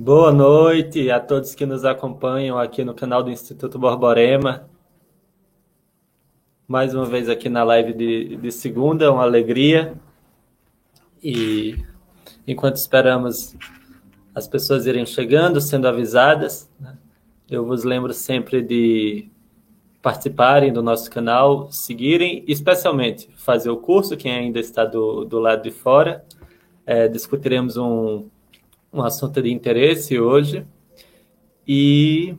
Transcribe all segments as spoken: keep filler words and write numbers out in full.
Boa noite a todos que nos acompanham aqui no canal do Instituto Borborema. Mais uma vez aqui na live de, de segunda, uma alegria. E enquanto esperamos as pessoas irem chegando, sendo avisadas, né, eu vos lembro sempre de participarem do nosso canal, seguirem, especialmente fazer o curso, quem ainda está do, do lado de fora. É, discutiremos um, um assunto de interesse hoje. E,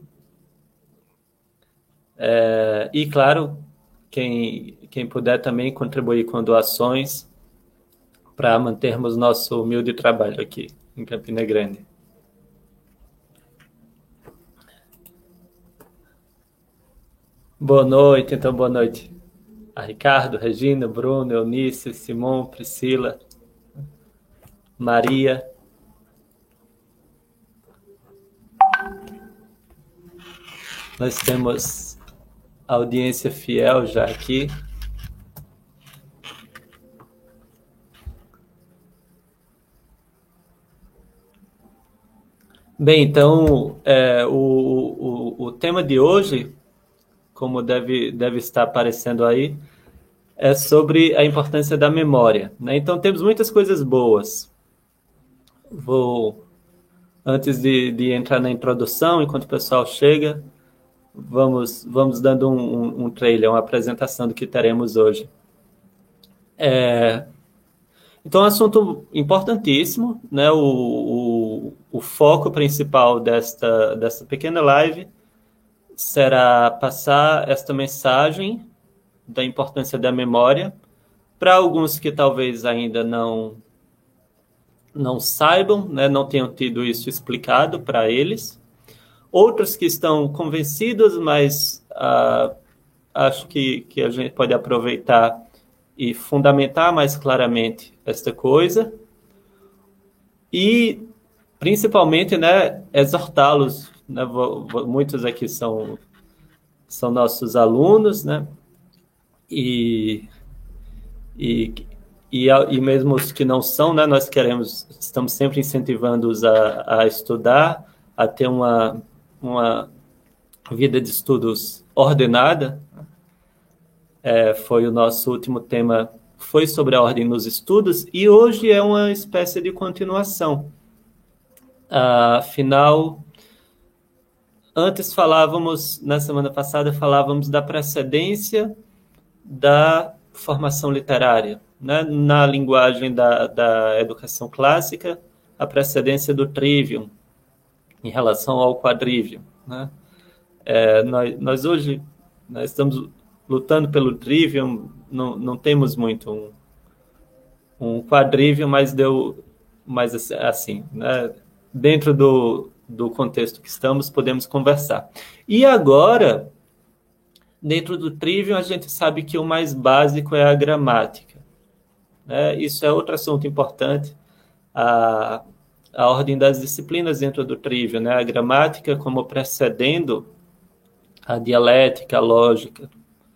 é, e claro, quem, quem puder também contribuir com doações para mantermos nosso humilde trabalho aqui em Campina Grande. Boa noite, então boa noite a Ricardo, Regina, Bruno, Eunice, Simão, Priscila, Maria. Nós temos audiência fiel já aqui. Bem, então, é, o, o, o tema de hoje, como deve, deve estar aparecendo aí, é sobre a importância da memória, né? Então, temos muitas coisas boas. Vou, antes de, de entrar na introdução, enquanto o pessoal chega, vamos, vamos dando um, um, um trailer, uma apresentação do que teremos hoje. É, então, um assunto importantíssimo, né? O, o, o foco principal desta, desta pequena live será passar esta mensagem da importância da memória para alguns que talvez ainda não, não saibam, né? Não tenham tido isso explicado para eles. Outros que estão convencidos, mas uh, acho que, que a gente pode aproveitar e fundamentar mais claramente esta coisa. E, principalmente, né, exortá-los. Né, vou, vou, muitos aqui são, são nossos alunos, né? E, e, e, e mesmo os que não são, né, nós queremos, estamos sempre incentivando-os a, a estudar, a ter uma, uma vida de estudos ordenada. É, foi o nosso último tema, foi sobre a ordem nos estudos, e hoje é uma espécie de continuação. Afinal, antes falávamos, na semana passada, falávamos da precedência da formação literária, né? Na linguagem da, da educação clássica, a precedência do trivium em relação ao quadrivium, né? É, nós, nós hoje nós estamos lutando pelo trivium, não, não temos muito um, um quadrivium, mas deu mais assim, né? Dentro do, do contexto que estamos, podemos conversar. E agora, dentro do trivium, a gente sabe que o mais básico é a gramática, né? Isso é outro assunto importante, a, a ordem das disciplinas dentro do trivium, né? A gramática como precedendo a dialética, a lógica.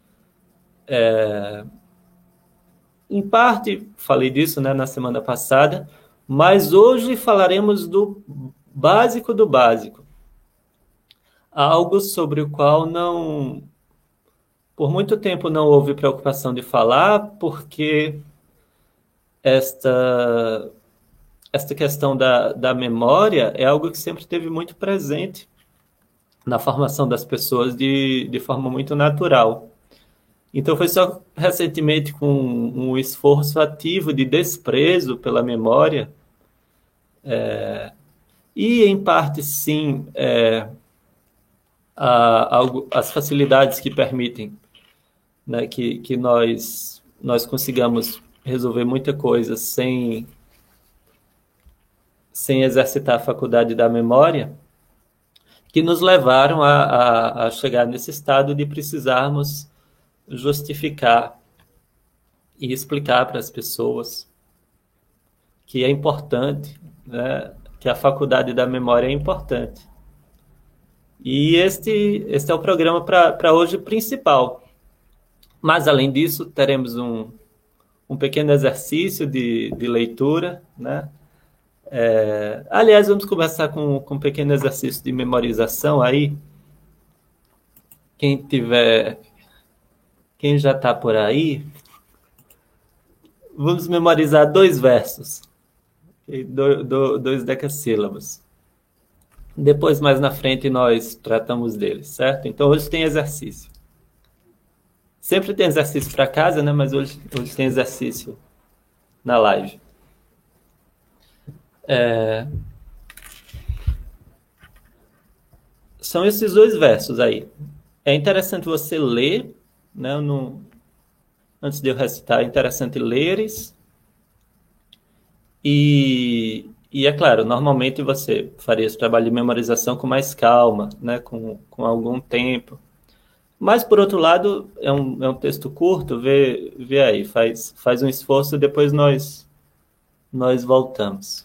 É, em parte, falei disso, né, na semana passada, mas hoje falaremos do básico do básico. Algo sobre o qual não, por muito tempo não houve preocupação de falar, porque esta, esta questão da, da memória é algo que sempre esteve muito presente na formação das pessoas de, de forma muito natural. Então, foi só recentemente com um esforço ativo de desprezo pela memória, é, e, em parte, sim, é, a, a, as facilidades que permitem, né, que, que nós, nós consigamos resolver muita coisa sem, sem exercitar a faculdade da memória, que nos levaram a, a, a chegar nesse estado de precisarmos justificar e explicar para as pessoas que é importante, né, que a faculdade da memória é importante. E este, este é o programa para hoje principal. Mas, além disso, teremos um, um pequeno exercício de, de leitura, né, É, aliás, vamos começar com, com um pequeno exercício de memorização aí. Quem tiver, quem já está por aí, vamos memorizar dois versos, do, do, dois decassílabos. Depois, mais na frente, nós tratamos deles, certo? Então, hoje tem exercício. Sempre tem exercício para casa, né? Mas hoje, hoje tem exercício na live. É... São esses dois versos aí. É interessante você ler, né? No... Antes de eu recitar, é interessante leres. E, e é claro, normalmente você faria esse trabalho de memorização com mais calma, né? Com, com algum tempo. Mas, por outro lado, é um, é um texto curto, vê, vê aí, faz, faz um esforço e depois nós, nós voltamos.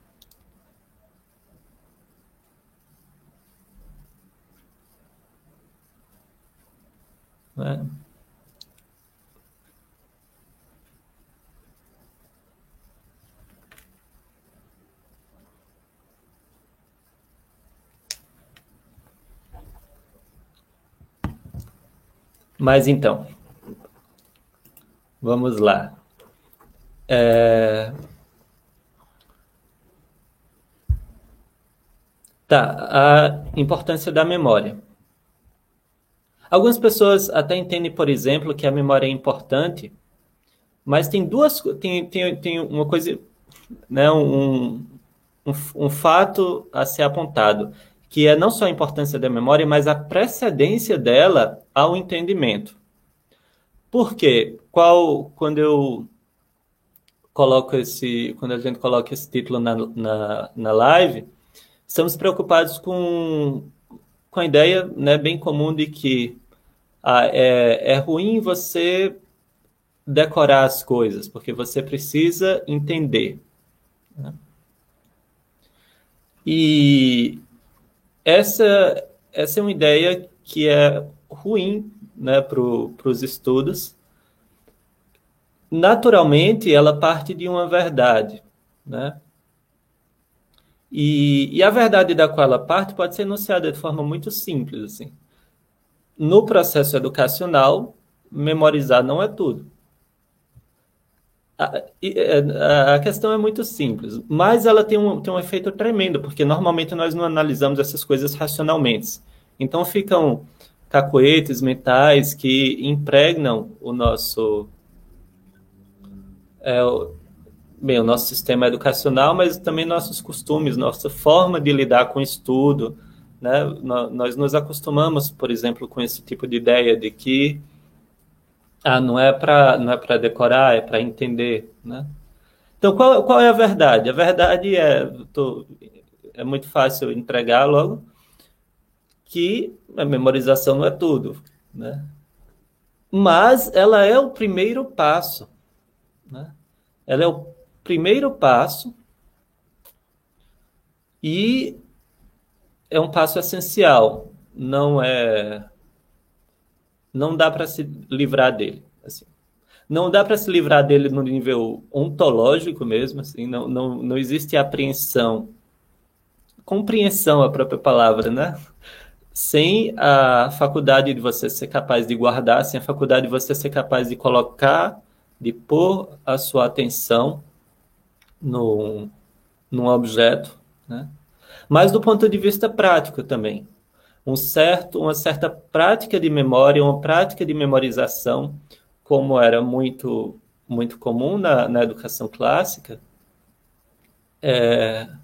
Né? Mas então, vamos lá. É... Tá, a importância da memória. Algumas pessoas até entendem, por exemplo, que a memória é importante, mas tem duas, tem, tem, tem uma coisa, né, um, um, um fato a ser apontado, que é não só a importância da memória, mas a precedência dela ao entendimento. Por quê? Qual, quando eu coloco esse, quando a gente coloca esse título na, na, na live, estamos preocupados com, com a ideia, né, bem comum de que ah, é, é ruim você decorar as coisas, porque você precisa entender. Né? E essa, essa é uma ideia que é ruim, né, para os estudos. Naturalmente, ela parte de uma verdade, né? E, e a verdade da qual ela parte pode ser enunciada de forma muito simples, assim. No processo educacional, memorizar não é tudo. A, a, a questão é muito simples, mas ela tem um, tem um efeito tremendo, porque normalmente nós não analisamos essas coisas racionalmente. Então ficam cacoetes mentais que impregnam o nosso, é, o, bem, o nosso sistema educacional, mas também nossos costumes, nossa forma de lidar com o estudo. Né? Nós nos acostumamos, por exemplo, com esse tipo de ideia de que ah, não é para não é para decorar, é para entender, né? Então, qual, qual é a verdade? A verdade é, tô, é muito fácil entregar logo, que a memorização não é tudo, né? Mas ela é o primeiro passo, né? Ela é o primeiro passo e é um passo essencial. Não é, não dá para se livrar dele, assim. Não dá para se livrar dele no nível ontológico mesmo, assim. Não, não, não existe apreensão, compreensão é a própria palavra, né? Sem a faculdade de você ser capaz de guardar, sem a faculdade de você ser capaz de colocar, de pôr a sua atenção no, num objeto, né? Mas do ponto de vista prático também. Um certo, uma certa prática de memória, uma prática de memorização, como era muito, muito comum na, na educação clássica, é,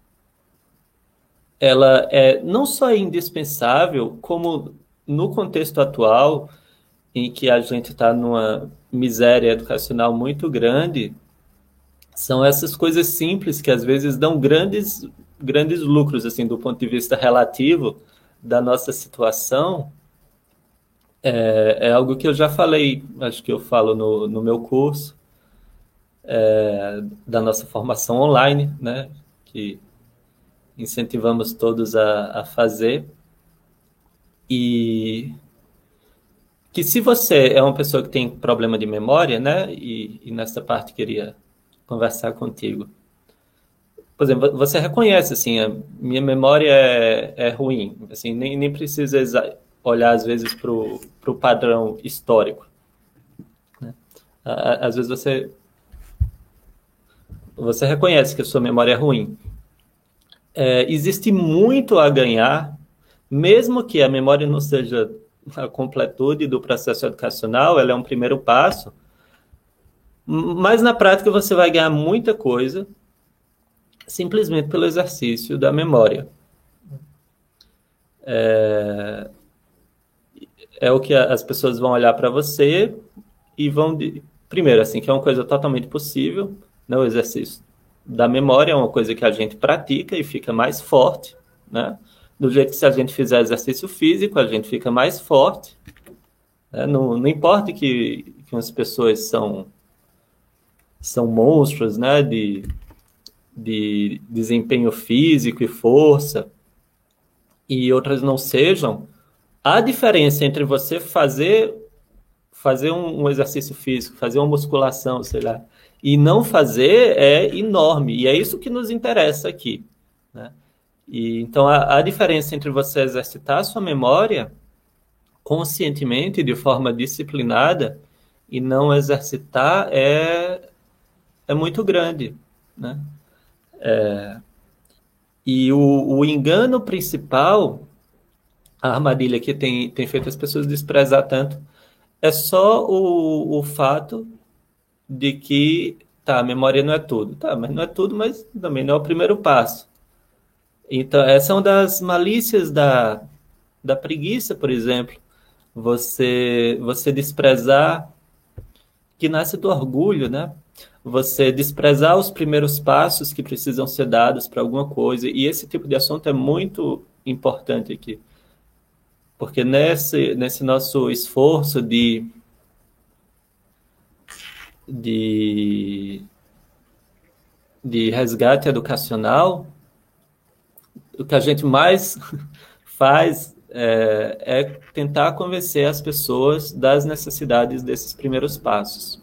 ela é não só indispensável, como no contexto atual, em que a gente está numa miséria educacional muito grande, são essas coisas simples que às vezes dão grandes, grandes lucros, assim, do ponto de vista relativo da nossa situação. É, é algo que eu já falei, acho que eu falo no, no meu curso, é, da nossa formação online, né, que incentivamos todos a, a fazer. E que se você é uma pessoa que tem problema de memória, né, e, e nessa parte queria conversar contigo. por exemplo, você reconhece, assim, a minha memória é, é ruim, assim, nem, nem precisa exa- olhar, às vezes, para o padrão histórico. Né? Às vezes você, você reconhece que a sua memória é ruim. É, existe muito a ganhar, mesmo que a memória não seja a completude do processo educacional, ela é um primeiro passo, mas na prática você vai ganhar muita coisa simplesmente pelo exercício da memória. É, é o que as pessoas vão olhar para você e vão... Primeiro, assim, que é uma coisa totalmente possível, né? O exercício da memória é uma coisa que a gente pratica e fica mais forte, né? Do jeito que se a gente fizer exercício físico, a gente fica mais forte. Né? Não, não importa que, que umas pessoas são, são monstros, né? De, de desempenho físico e força, e outras não sejam, a diferença entre você fazer, fazer um, um exercício físico, fazer uma musculação, sei lá, e não fazer é enorme. E é isso que nos interessa aqui. Né? E, então, a, a diferença entre você exercitar a sua memória conscientemente, de forma disciplinada, e não exercitar é, é muito grande. Né? É, e o, o engano principal, a armadilha que tem, tem feito as pessoas desprezar tanto, é só o, o fato de que, tá, a memória não é tudo. Tá, mas não é tudo, mas também não é o primeiro passo. Então, essa é uma das malícias da, da preguiça, por exemplo. Você, você desprezar, que nasce do orgulho, né? Você desprezar os primeiros passos que precisam ser dados para alguma coisa. E esse tipo de assunto é muito importante aqui. Porque nesse, nesse nosso esforço de, de, de resgate educacional, o que a gente mais faz é, é tentar convencer as pessoas das necessidades desses primeiros passos.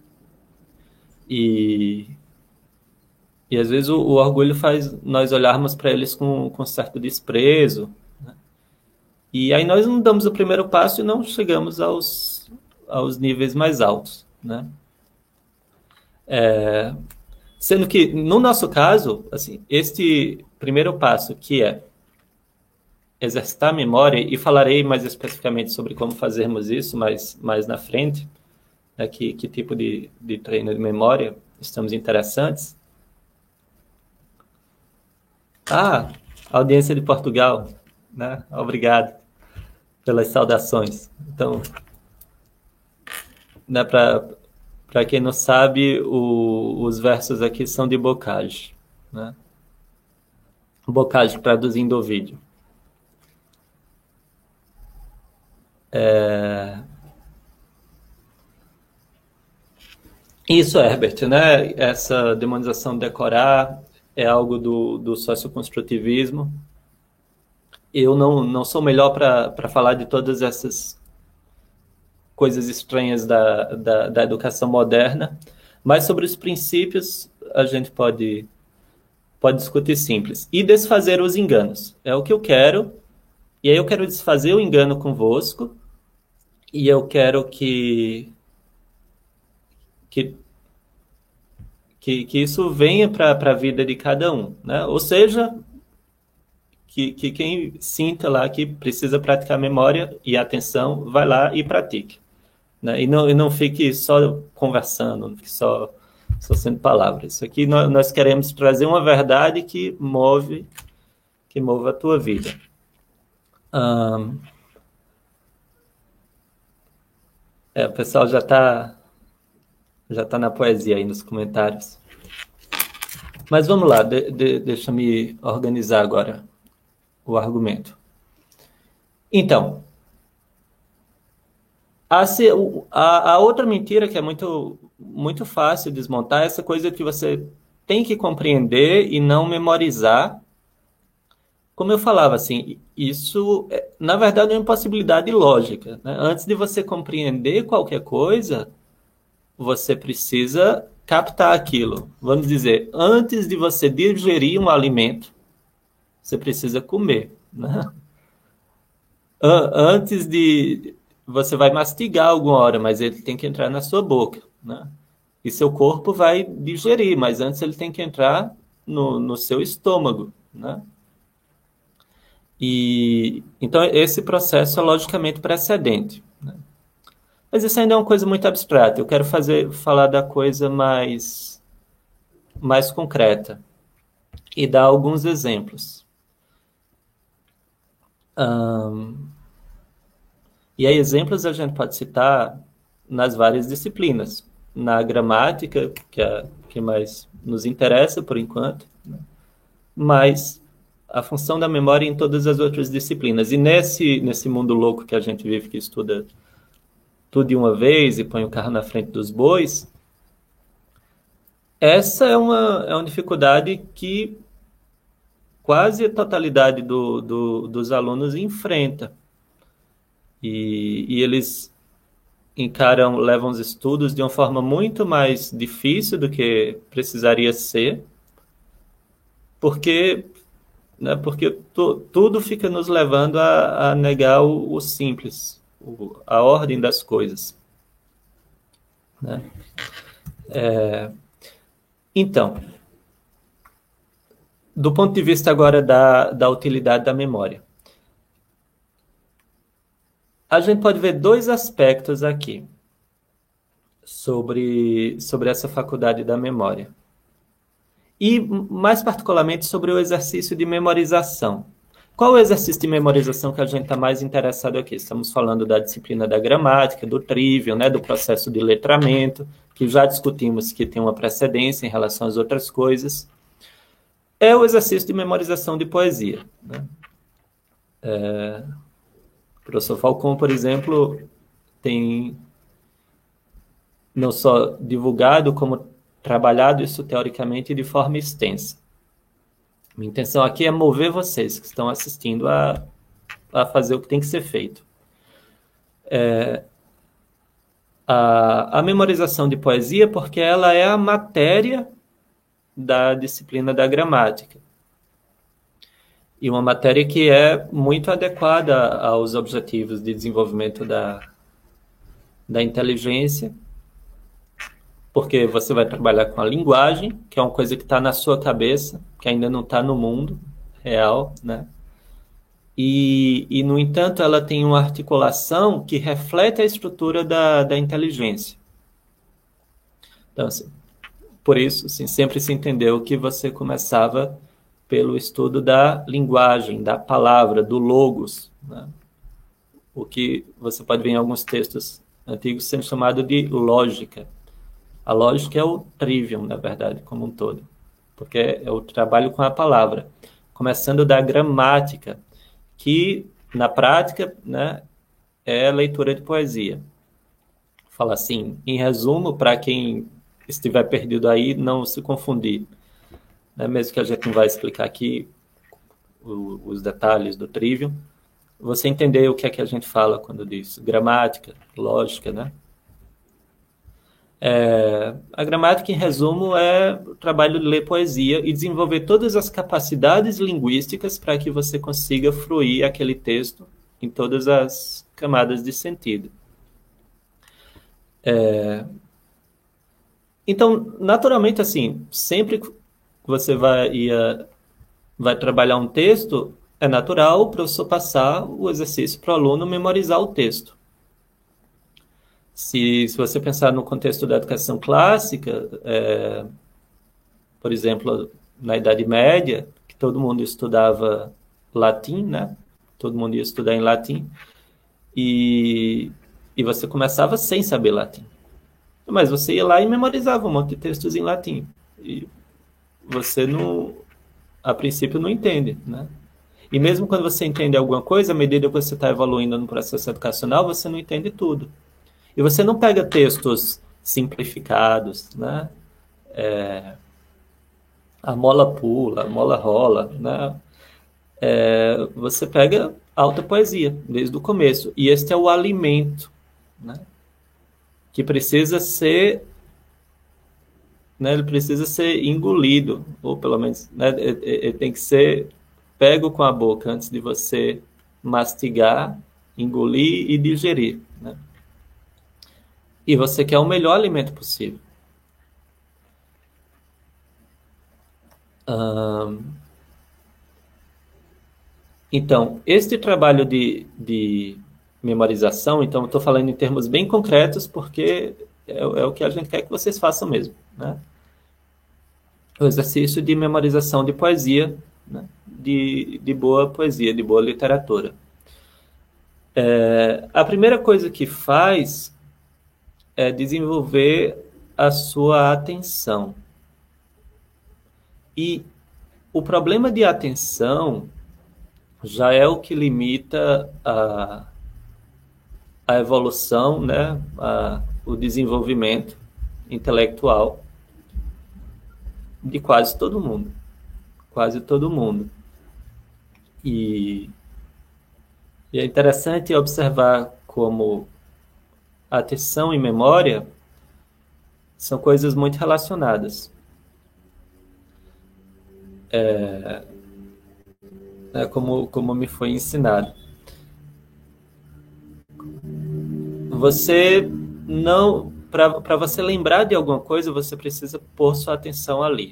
E, e às vezes o, o orgulho faz nós olharmos para eles com, com certo desprezo, né? E aí nós não damos o primeiro passo e não chegamos aos, aos níveis mais altos, né? É, sendo que, no nosso caso, assim, este primeiro passo, que é exercitar a memória, e falarei mais especificamente sobre como fazermos isso mais, mais na frente, né, que, que tipo de, de treino de memória estamos interessantes. Ah, audiência de Portugal, né? Obrigado pelas saudações. Então, né, para quem não sabe, o, os versos aqui são de Bocage, né? Bocage traduzindo o vídeo. É... Isso, Herbert, né? Essa demonização de decorar é algo do, do socioconstrutivismo. Eu não, não sou melhor para falar de todas essas coisas estranhas da, da, da educação moderna, mas sobre os princípios a gente pode, pode discutir simples. E desfazer os enganos. É o que eu quero, e aí eu quero desfazer o engano convosco, e eu quero que, que, que, que isso venha para a vida de cada um. Né? Ou seja, que, que quem sinta lá que precisa praticar memória e atenção, vai lá e pratique. Né? E, não, e não fique só conversando, não fique só, só sendo palavras. Isso aqui nós, nós queremos trazer uma verdade que move, que move a tua vida. Um, é, o pessoal já está já tá na poesia aí nos comentários. Mas vamos lá, de, de, deixa eu me organizar agora o argumento. Então, a, a, a outra mentira que é muito, muito fácil desmontar é essa coisa que você tem que compreender e não memorizar. Como eu falava, assim, isso, é, na verdade, é uma impossibilidade lógica. Né? Antes de você compreender qualquer coisa, você precisa captar aquilo. Vamos dizer, antes de você digerir um alimento, você precisa comer, né? Antes de... Você vai mastigar alguma hora, mas ele tem que entrar na sua boca, né? E seu corpo vai digerir, mas antes ele tem que entrar no, no seu estômago, né? E, então, esse processo é logicamente precedente, né? Mas isso ainda é uma coisa muito abstrata. Eu quero fazer, falar da coisa mais, mais concreta e dar alguns exemplos. Um, e aí, exemplos a gente pode citar nas várias disciplinas. Na gramática, que é que mais nos interessa por enquanto, né? Mas a função da memória em todas as outras disciplinas. E nesse, nesse mundo louco que a gente vive, que estuda tudo de uma vez e põe o carro na frente dos bois, essa é uma, é uma dificuldade que quase a totalidade do, do, dos alunos enfrenta. E, e eles encaram, levam os estudos de uma forma muito mais difícil do que precisaria ser, porque, né, porque tu, tudo fica nos levando a, a negar o, o simples, o, a ordem das coisas, né? É, então, do ponto de vista agora da, da utilidade da memória, a gente pode ver dois aspectos aqui sobre, sobre essa faculdade da memória. E, mais particularmente, sobre o exercício de memorização. Qual é o exercício de memorização que a gente está mais interessado aqui? Estamos falando da disciplina da gramática, do trivium, né, do processo de letramento, que já discutimos que tem uma precedência em relação às outras coisas. É o exercício de memorização de poesia, né? É... O professor Falcon, por exemplo, tem não só divulgado, como trabalhado isso teoricamente de forma extensa. Minha intenção aqui é mover vocês que estão assistindo a, a fazer o que tem que ser feito. É, a, a memorização de poesia, porque ela é a matéria da disciplina da gramática. E uma matéria que é muito adequada aos objetivos de desenvolvimento da, da inteligência, porque você vai trabalhar com a linguagem, que é uma coisa que está na sua cabeça, que ainda não está no mundo real, né? E, e, no entanto, ela tem uma articulação que reflete a estrutura da, da inteligência. Então, assim, por isso, assim, sempre se entendeu que você começava pelo estudo da linguagem, da palavra, do logos, né? O que você pode ver em alguns textos antigos sendo chamado de lógica. A lógica é o trivium, na verdade, como um todo, porque é o trabalho com a palavra, começando da gramática, que, na prática, né, é leitura de poesia. Fala assim, em resumo, para quem estiver perdido aí, não se confundir, né, mesmo que a gente não vai explicar aqui o, os detalhes do trivium, você entender o que é que a gente fala quando diz gramática, lógica, né? É, a gramática, em resumo, é o trabalho de ler poesia e desenvolver todas as capacidades linguísticas para que você consiga fruir aquele texto em todas as camadas de sentido. É, então, naturalmente, assim, sempre que você vai, ia, vai trabalhar um texto, é natural o professor passar o exercício para o aluno memorizar o texto. Se, se você pensar no contexto da educação clássica, é, por exemplo, na Idade Média, que todo mundo estudava latim, né? Todo mundo ia estudar em latim, e, e você começava sem saber latim. Mas você ia lá e memorizava um monte de textos em latim. E você, não, a princípio, não entende, né? E mesmo quando você entende alguma coisa, à medida que você está evoluindo no processo educacional, você não entende tudo. E você não pega textos simplificados, né? É, a mola pula, a mola rola, né? É, você pega alta poesia, desde o começo. E este é o alimento, né, que precisa ser né, ele precisa ser engolido, ou pelo menos, né, ele, ele tem que ser pego com a boca antes de você mastigar, engolir e digerir, né? E você quer o melhor alimento possível. Ahn, então, este trabalho de, de memorização, então, eu estou falando em termos bem concretos, porque é, é o que a gente quer que vocês façam mesmo, né? O exercício de memorização de poesia, né? de, de boa poesia, de boa literatura. É, a primeira coisa que faz é desenvolver a sua atenção. E o problema de atenção já é o que limita a, a evolução, né? a, o desenvolvimento intelectual de quase todo mundo. Quase todo mundo. E, e é interessante observar como atenção e memória são coisas muito relacionadas. É, é como, como me foi ensinado. Você não... Para você lembrar de alguma coisa, você precisa pôr sua atenção ali.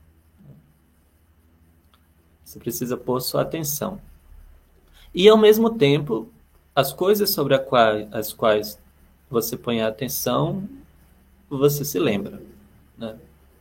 Você precisa pôr sua atenção. E, ao mesmo tempo, as coisas sobre a qual, as quais você põe a atenção, você se lembra, né?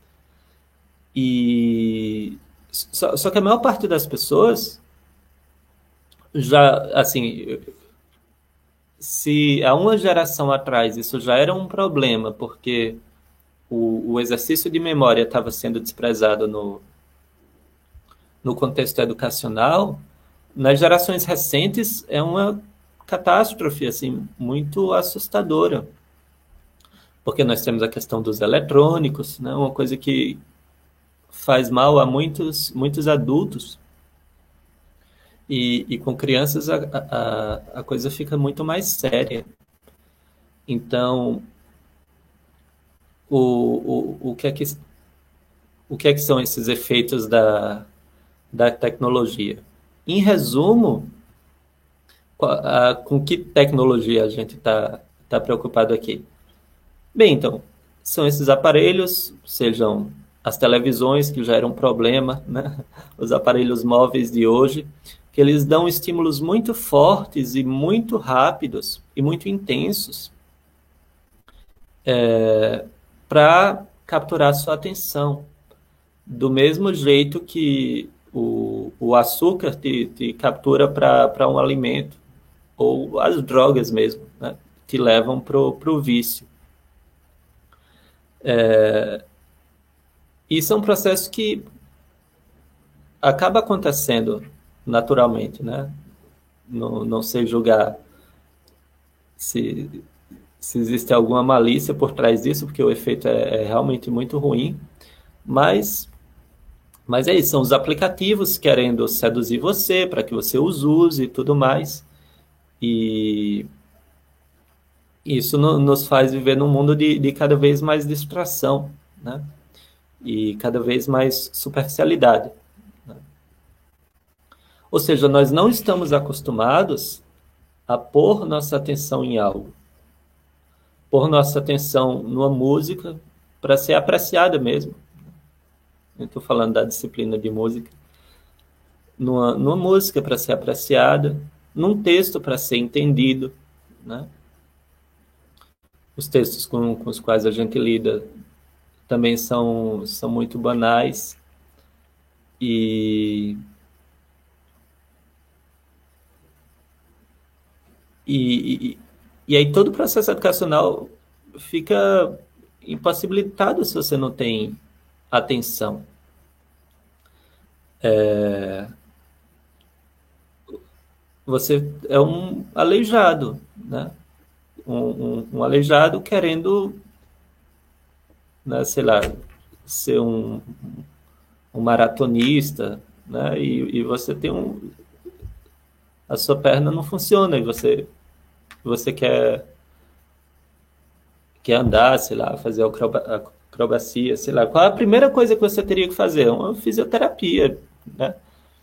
E... Só, só que a maior parte das pessoas já, assim, se há uma geração atrás isso já era um problema, porque o, o exercício de memória estava sendo desprezado no, no contexto educacional, nas gerações recentes é uma catástrofe assim, muito assustadora. Porque nós temos a questão dos eletrônicos, né? Uma coisa que faz mal a muitos, muitos adultos. E, e com crianças a, a, a coisa fica muito mais séria. Então, o, o, o, que, é que, o que é que são esses efeitos da, da tecnologia? Em resumo, a, a, com que tecnologia a gente está tá preocupado aqui? Bem, então, são esses aparelhos, sejam as televisões, que já eram um problema, né? Os aparelhos móveis de hoje, que eles dão estímulos muito fortes e muito rápidos e muito intensos é, para capturar sua atenção. Do mesmo jeito que o, o açúcar te, te captura para um alimento, ou as drogas mesmo, né? Te levam para o vício. É, isso é um processo que acaba acontecendo naturalmente, né? Não, não sei julgar se, se existe alguma malícia por trás disso, porque o efeito é, é realmente muito ruim, mas, mas é isso, são os aplicativos querendo seduzir você para que você os use e tudo mais, e isso no, nos faz viver num mundo de, de cada vez mais distração, né? E cada vez mais superficialidade. Ou seja, nós não estamos acostumados a pôr nossa atenção em algo. Pôr nossa atenção numa música para ser apreciada mesmo. Eu estou falando da disciplina de música. Numa, numa música para ser apreciada, num texto para ser entendido, né? Os textos com, com os quais a gente lida também são, são muito banais e... E, e, e aí todo o processo educacional fica impossibilitado se você não tem atenção. É, você é um aleijado, né? Um, um, um aleijado querendo, né, sei lá, ser um, um maratonista, né? E, e você tem um... A sua perna não funciona e você... Você quer, quer andar, sei lá, fazer acroba- acrobacia, sei lá, qual é a primeira coisa que você teria que fazer? Uma fisioterapia, né?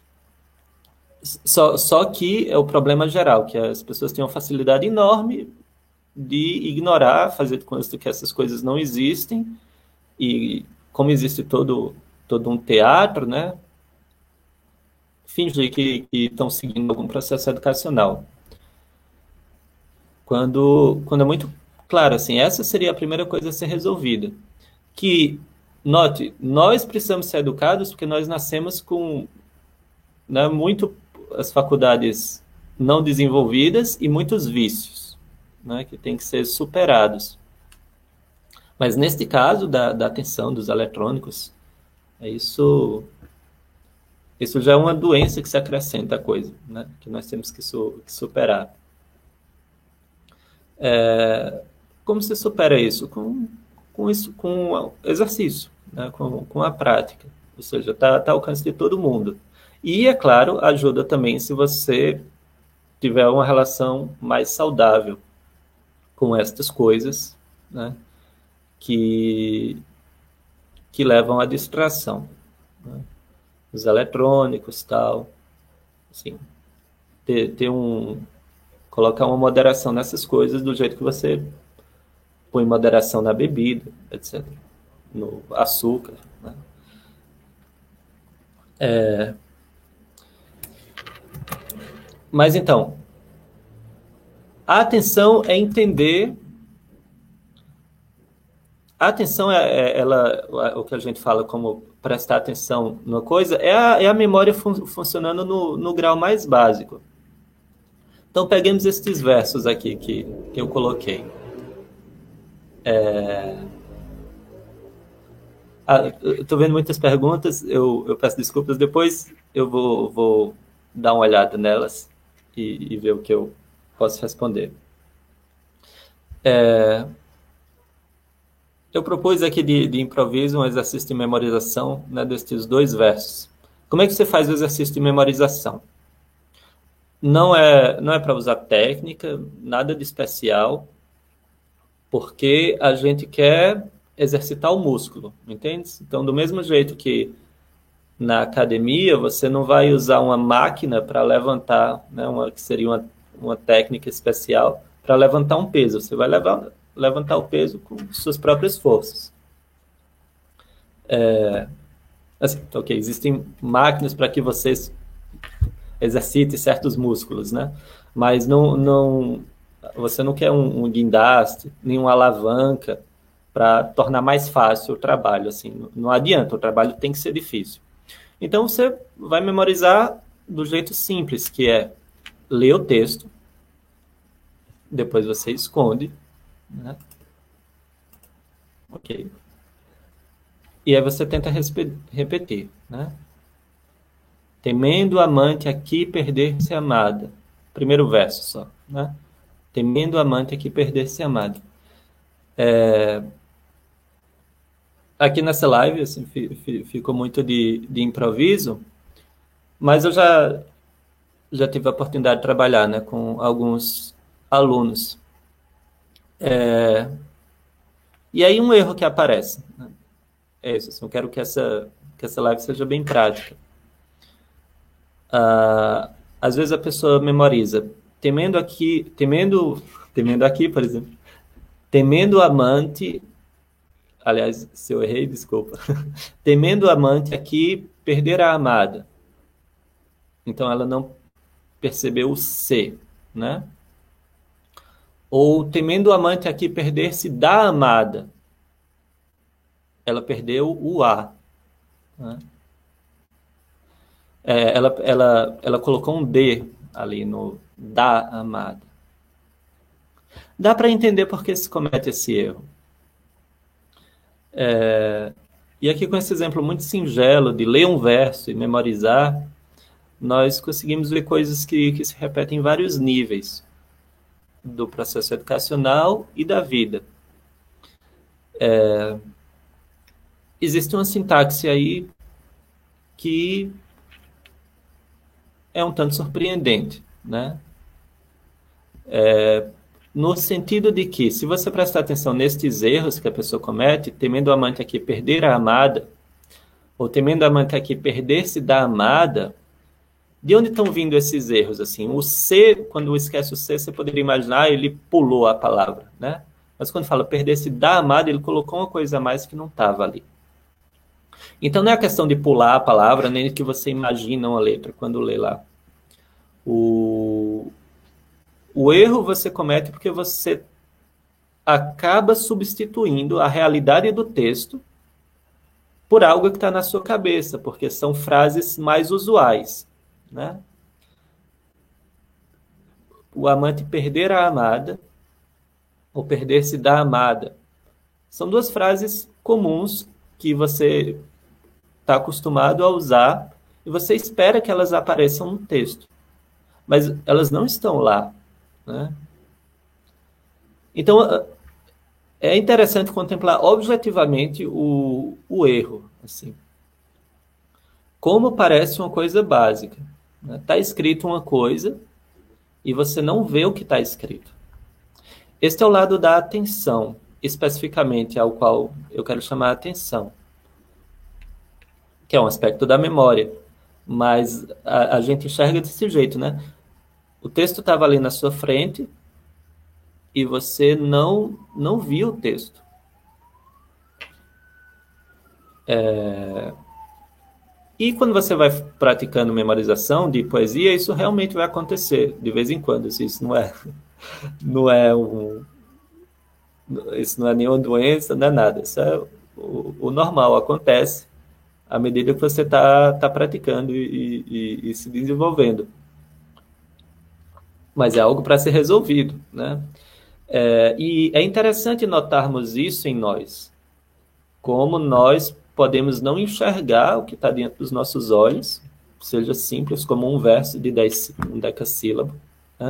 Só, só que é o problema geral, que as pessoas têm uma facilidade enorme de ignorar, fazer de conta que essas coisas não existem, e como existe todo, todo um teatro, né? Fingir que que estão seguindo algum processo educacional. Quando, quando é muito claro, assim, essa seria a primeira coisa a ser resolvida. Que, note, nós precisamos ser educados porque nós nascemos com, né, muito as faculdades não desenvolvidas e muitos vícios, né, que têm que ser superados. Mas neste caso da, da atenção dos eletrônicos, é isso, isso já é uma doença que se acrescenta à coisa, né, que nós temos que, su, que superar. É, como se supera isso? Com, com isso, com exercício, né, com, com a prática. Ou seja, está tá ao alcance de todo mundo. E, é claro, ajuda também se você tiver uma relação mais saudável com estas coisas, né, que, que levam à distração, né? Os eletrônicos, tal, assim, ter, ter um, colocar uma moderação nessas coisas do jeito que você põe moderação na bebida, etcétera. No açúcar, né? É, mas então, a atenção é entender. A atenção é, é ela, o que a gente fala como prestar atenção numa coisa, é a, é a memória fun, funcionando no, no grau mais básico. Então, peguemos estes versos aqui que, que eu coloquei. É... Ah, estou vendo muitas perguntas, eu, eu peço desculpas, depois eu vou, vou dar uma olhada nelas e, e ver o que eu posso responder. É... Eu propus aqui de, de improviso um exercício de memorização, né, destes dois versos. Como é que você faz o exercício de memorização? Não é, não é para usar técnica, nada de especial, porque a gente quer exercitar o músculo, entende? Então, do mesmo jeito que na academia, você não vai usar uma máquina para levantar, né, uma, que seria uma, uma técnica especial, para levantar um peso. Você vai levar, levantar o peso com suas próprias forças. É, assim, ok, existem máquinas para que vocês exercitem certos músculos, né? Mas não, não, você não quer um, um guindaste, nenhuma alavanca para tornar mais fácil o trabalho. Assim, não adianta, o trabalho tem que ser difícil. Então você vai memorizar do jeito simples, que é ler o texto, depois você esconde, né? Ok. E aí você tenta repetir, né? Temendo o amante aqui perder-se amada. Primeiro verso só, né? Temendo o amante aqui perder-se amada. É... Aqui nessa live, assim, ficou muito de, de improviso, mas eu já, já tive a oportunidade de trabalhar, né, com alguns alunos. É... E aí um erro que aparece, né? É isso, assim, eu quero que essa, que essa live seja bem prática. Ah, às vezes a pessoa memoriza, temendo aqui, temendo, temendo aqui, por exemplo, temendo o amante, aliás, se eu errei, desculpa, temendo o amante aqui perder a amada. Então ela não percebeu o C, né? Ou temendo o amante aqui perder-se da amada. Ela perdeu o A, né? É, ela, ela, ela colocou um D ali no da amada. Dá para entender por que se comete esse erro. É, e aqui com esse exemplo muito singelo de ler um verso e memorizar, nós conseguimos ver coisas que, que se repetem em vários níveis do processo educacional e da vida. É, existe uma sintaxe aí que é um tanto surpreendente, né? É, no sentido de que, se você prestar atenção nestes erros que a pessoa comete, temendo o amante aqui perder a amada, ou temendo o amante aqui perder-se da amada, de onde estão vindo esses erros? Assim, o C, quando esquece o C, você poderia imaginar, ele pulou a palavra, né? Mas quando fala perder-se da amada, ele colocou uma coisa a mais que não estava ali. Então não é a questão de pular a palavra, nem que você imagina uma letra quando lê lá. O, o erro você comete porque você acaba substituindo a realidade do texto por algo que está na sua cabeça, porque são frases mais usuais, né? O amante perder a amada, ou perder-se da amada. São duas frases comuns que você está acostumado a usar e você espera que elas apareçam no texto. Mas elas não estão lá, né? Então, é interessante contemplar objetivamente o, o erro, assim. Como parece uma coisa básica. Está, né? Escrito uma coisa e você não vê o que está escrito. Este é o lado da atenção, especificamente ao qual eu quero chamar a atenção, que é um aspecto da memória. Mas a, a gente enxerga desse jeito, né? O texto estava ali na sua frente e você não, não viu o texto. É... E quando você vai praticando memorização de poesia, isso realmente vai acontecer de vez em quando. Isso não é, não é um, isso não é nenhuma doença, não é nada. Isso é o, o normal, acontece à medida que você está tá praticando e, e, e se desenvolvendo. Mas é algo para ser resolvido, né? É, e é interessante notarmos isso em nós, como nós podemos não enxergar o que está dentro dos nossos olhos, seja simples como um verso de dez, um decassílabo, né?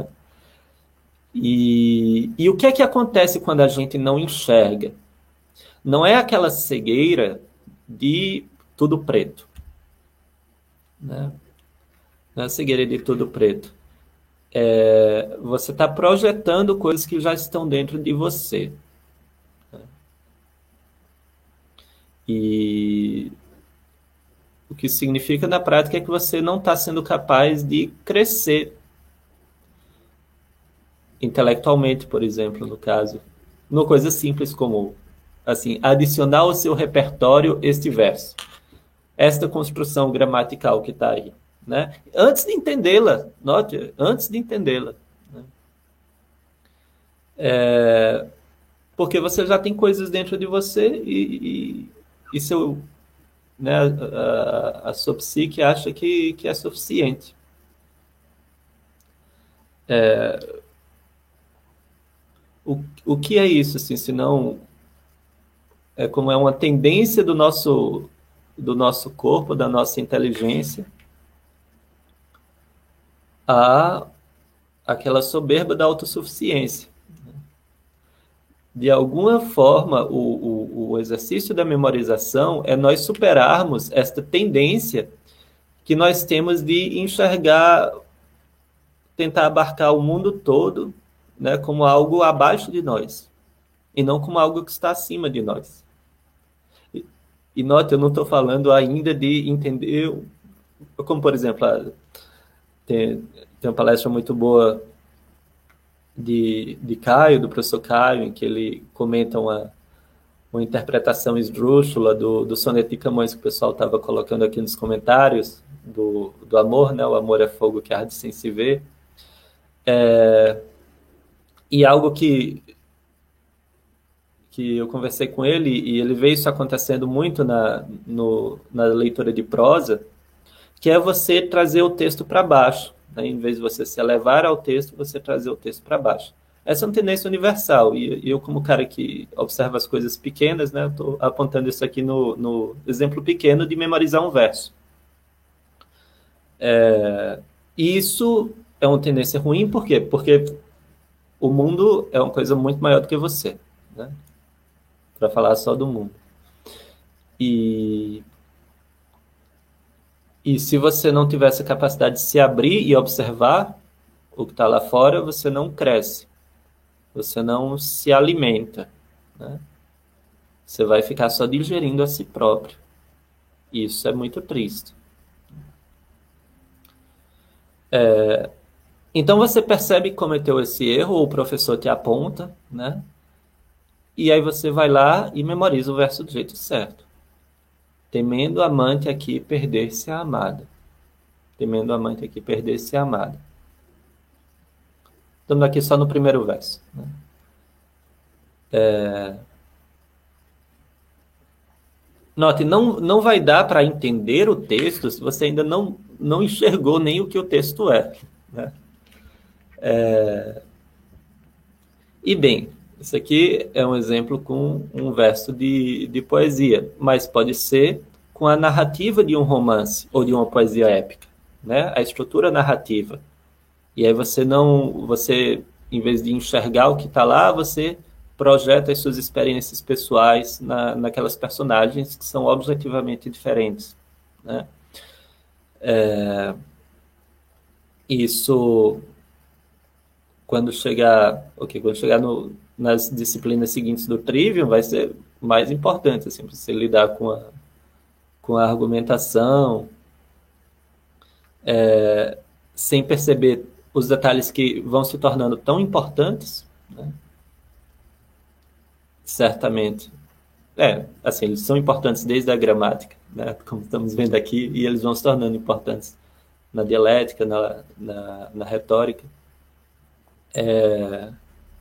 E, e o que é que acontece quando a gente não enxerga? Não é aquela cegueira de tudo preto, né? Não é a cegueira de tudo preto. É, você está projetando coisas que já estão dentro de você. E o que significa na prática é que você não está sendo capaz de crescer intelectualmente, por exemplo, no caso. Uma coisa simples como assim, adicionar ao seu repertório este verso, esta construção gramatical que está aí, né? Antes de entendê-la, note, antes de entendê-la, né? É, porque você já tem coisas dentro de você e, e, e seu, né, a, a, a sua psique acha que, que é suficiente. É, o, o que é isso, assim, senão é como é uma tendência do nosso, do nosso corpo, da nossa inteligência, a aquela soberba da autossuficiência. De alguma forma, o, o, o exercício da memorização é nós superarmos esta tendência que nós temos de enxergar, tentar abarcar o mundo todo, né, como algo abaixo de nós, e não como algo que está acima de nós. E, e note, eu não estou falando ainda de entender, como por exemplo, tem, tem uma palestra muito boa de, de Caio, do professor Caio, em que ele comenta uma, uma interpretação esdrúxula do, do soneto de Camões que o pessoal estava colocando aqui nos comentários, do, do amor, né? O amor é fogo que arde sem se ver. É, e algo que, que eu conversei com ele, e ele vê isso acontecendo muito na, no, na leitura de prosa, que é você trazer o texto para baixo, né? Em vez de você se elevar ao texto, você trazer o texto para baixo. Essa é uma tendência universal, e, e eu, como cara que observa as coisas pequenas, né, estou apontando isso aqui no, no exemplo pequeno de memorizar um verso. É, isso é uma tendência ruim, por quê? Porque o mundo é uma coisa muito maior do que você, né? Para falar só do mundo. E, e se você não tiver essa capacidade de se abrir e observar o que está lá fora, você não cresce. você não se alimenta, né? Você vai ficar só digerindo a si próprio. Isso é muito triste. É, então você percebe que cometeu esse erro, ou o professor te aponta, né? E aí você vai lá e memoriza o verso do jeito certo. Temendo o amante aqui perder-se a amada. Temendo o amante aqui perder-se a amada. Estamos aqui só no primeiro verso, né? É... Note, não, não vai dar para entender o texto se você ainda não, não enxergou nem o que o texto é, né? É... E bem, isso aqui é um exemplo com um verso de, de poesia, mas pode ser com a narrativa de um romance ou de uma poesia épica, né? A estrutura narrativa. E aí você não, você, em vez de enxergar o que está lá, você projeta as suas experiências pessoais na, naquelas personagens que são objetivamente diferentes, né? É, isso, quando chegar, okay, quando chegar no, nas disciplinas seguintes do Trivium, vai ser mais importante, assim, para você lidar com a, com a argumentação, é, sem perceber os detalhes que vão se tornando tão importantes, né? Certamente. É, assim, eles são importantes desde a gramática, né? Como estamos vendo aqui, e eles vão se tornando importantes na dialética, na, na, na retórica. É,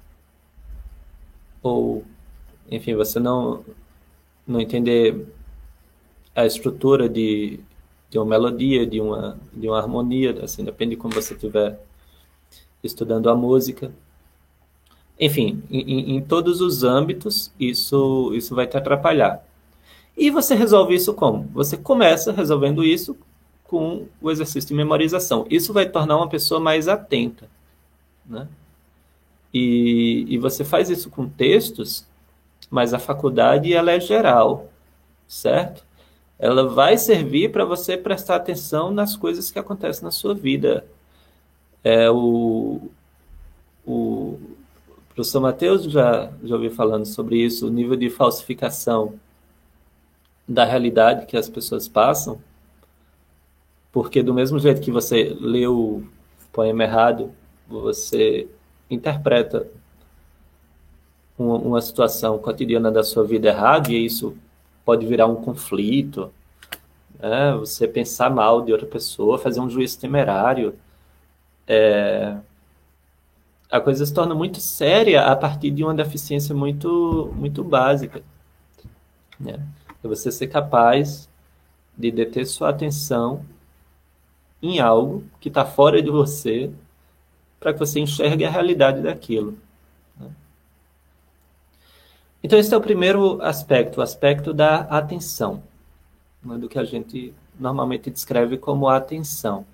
ou, enfim, você não, não entender a estrutura de, de uma melodia, de uma, de uma harmonia, assim, depende de como você estiver estudando a música. Enfim, em, em todos os âmbitos, isso, isso vai te atrapalhar. E você resolve isso como? Você começa resolvendo isso com o exercício de memorização. Isso vai tornar uma pessoa mais atenta, né? E, e você faz isso com textos, mas a faculdade ela é geral, certo? Ela vai servir para você prestar atenção nas coisas que acontecem na sua vida. É, o, o professor Matheus já, já ouviu falando sobre isso, o nível de falsificação da realidade que as pessoas passam, porque do mesmo jeito que você lê o poema errado, você interpreta uma, uma situação cotidiana da sua vida errado, e isso pode virar um conflito, né? Você pensar mal de outra pessoa, fazer um juízo temerário. É... A coisa se torna muito séria a partir de uma deficiência muito, muito básica, né? É você ser capaz de deter sua atenção em algo que está fora de você para que você enxergue a realidade daquilo, né? Então, esse é o primeiro aspecto, o aspecto da atenção, né, do que a gente normalmente descreve como atenção.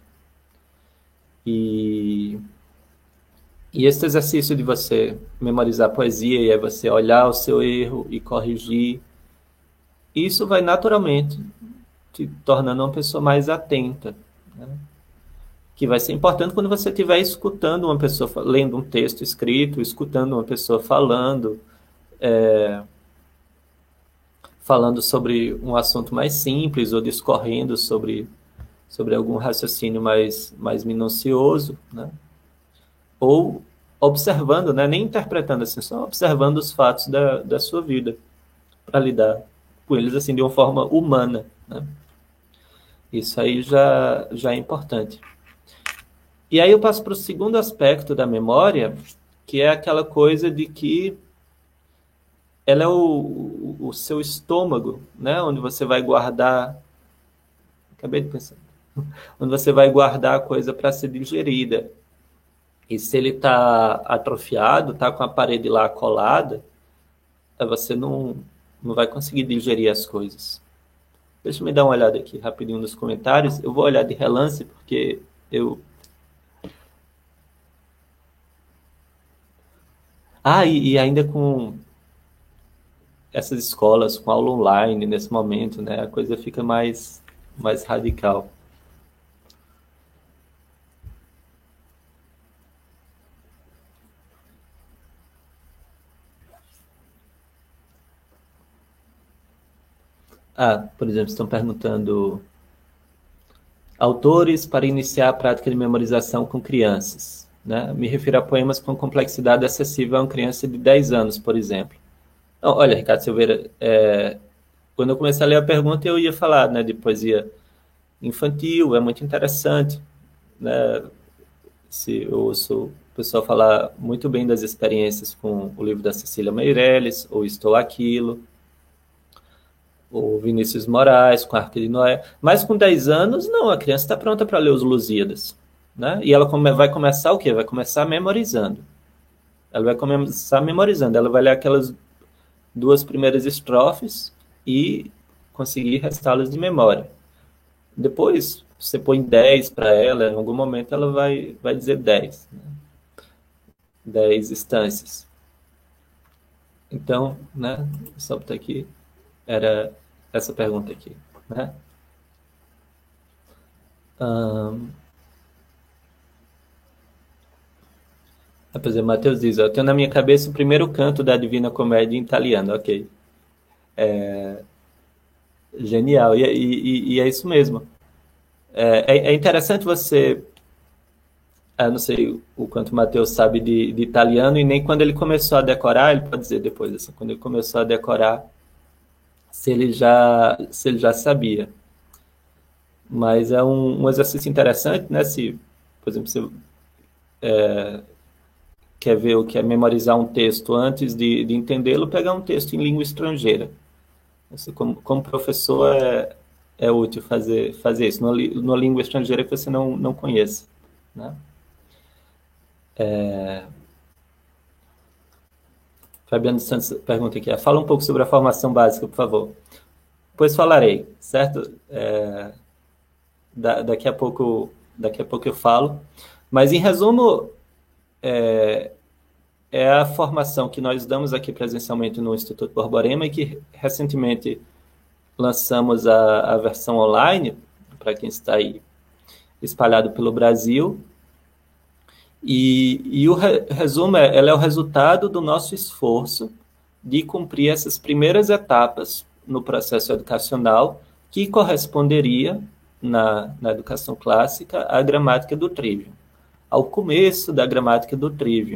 E, e esse exercício de você memorizar poesia e aí você olhar o seu erro e corrigir, isso vai naturalmente te tornando uma pessoa mais atenta, né? Que vai ser importante quando você estiver escutando uma pessoa, lendo um texto escrito, escutando uma pessoa falando, é, falando sobre um assunto mais simples ou discorrendo sobre, sobre algum raciocínio mais, mais minucioso, né? Ou observando, né? Nem interpretando assim, só observando os fatos da, da sua vida para lidar com eles assim de uma forma humana, né? Isso aí já, já é importante. E aí eu passo para o segundo aspecto da memória, que é aquela coisa de que ela é o, o, o seu estômago, né? Onde você vai guardar... Acabei de pensar. Onde você vai guardar a coisa para ser digerida. E se ele está atrofiado, está com a parede lá colada, você não, não vai conseguir digerir as coisas. Deixa eu dar uma olhada aqui rapidinho nos comentários. Eu vou olhar de relance, porque eu... Ah, e, e ainda com essas escolas, com aula online nesse momento, né? A coisa fica mais, mais radical. Ah, por exemplo, estão perguntando autores para iniciar a prática de memorização com crianças. Né? Me refiro a poemas com complexidade acessível a uma criança de dez anos, por exemplo. Então, olha, Ricardo Silveira, é, quando eu comecei a ler a pergunta, eu ia falar, né, de poesia infantil, é muito interessante, né? Se eu ouço o pessoal falar muito bem das experiências com o livro da Cecília Meirelles, ou Estou Aquilo, o Vinícius Moraes, com a Arca de Noé. Mas com dez anos, não, a criança está pronta para ler os Lusíadas. Né? E ela come, vai começar o quê? Vai começar memorizando. Ela vai começar memorizando. Ela vai ler aquelas duas primeiras estrofes e conseguir restá-las de memória. Depois, você põe dez para ela, em algum momento ela vai, vai dizer dez. Né? dez instâncias. Então, né, só botar aqui, era essa pergunta aqui. Né? Um, por exemplo, Matheus diz, eu tenho na minha cabeça o primeiro canto da Divina Comédia em italiano, ok. É, genial, e, e, e é isso mesmo. É, é interessante você, eu não sei o quanto o Matheus sabe de, de italiano, e nem quando ele começou a decorar, ele pode dizer depois, assim, quando ele começou a decorar, se ele já, se ele já sabia. Mas é um, um exercício interessante, né? Se, por exemplo, você é, quer ver o que é memorizar um texto antes de, de entendê-lo, pegar um texto em língua estrangeira. Você, como, como professor, é, é útil fazer, fazer isso, numa, numa língua estrangeira que você não, não conheça. Né? É... Fabiano Santos pergunta aqui, fala um pouco sobre a formação básica, por favor. Pois falarei, certo? É... Da, daqui a pouco, daqui a pouco eu falo. Mas, em resumo, é, é a formação que nós damos aqui presencialmente no Instituto Borborema e que recentemente lançamos a, a versão online, para quem está aí espalhado pelo Brasil. E, e o re, resumo é, ela é o resultado do nosso esforço de cumprir essas primeiras etapas no processo educacional que corresponderia, na, na educação clássica, à gramática do Trivium, ao começo da gramática do Trivium.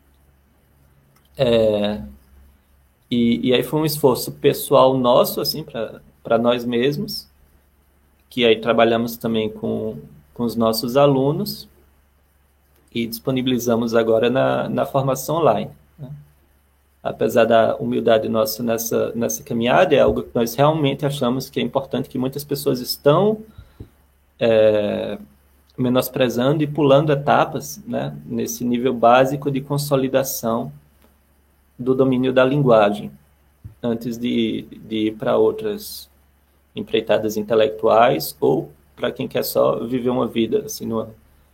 É, e, e aí foi um esforço pessoal nosso, assim, para nós mesmos, que aí trabalhamos também com, com os nossos alunos e disponibilizamos agora na, na formação online. Né? Apesar da humildade nossa nessa, nessa caminhada, é algo que nós realmente achamos que é importante, que muitas pessoas estão é, menosprezando e pulando etapas, né, nesse nível básico de consolidação do domínio da linguagem, antes de, de ir para outras empreitadas intelectuais ou para quem quer só viver uma vida assim, numa,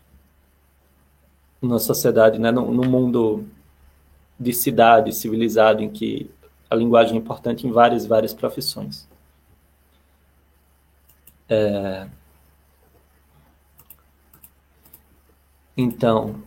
numa sociedade, né, num, num mundo de cidade civilizado em que a linguagem é importante em várias, várias profissões. É... Então,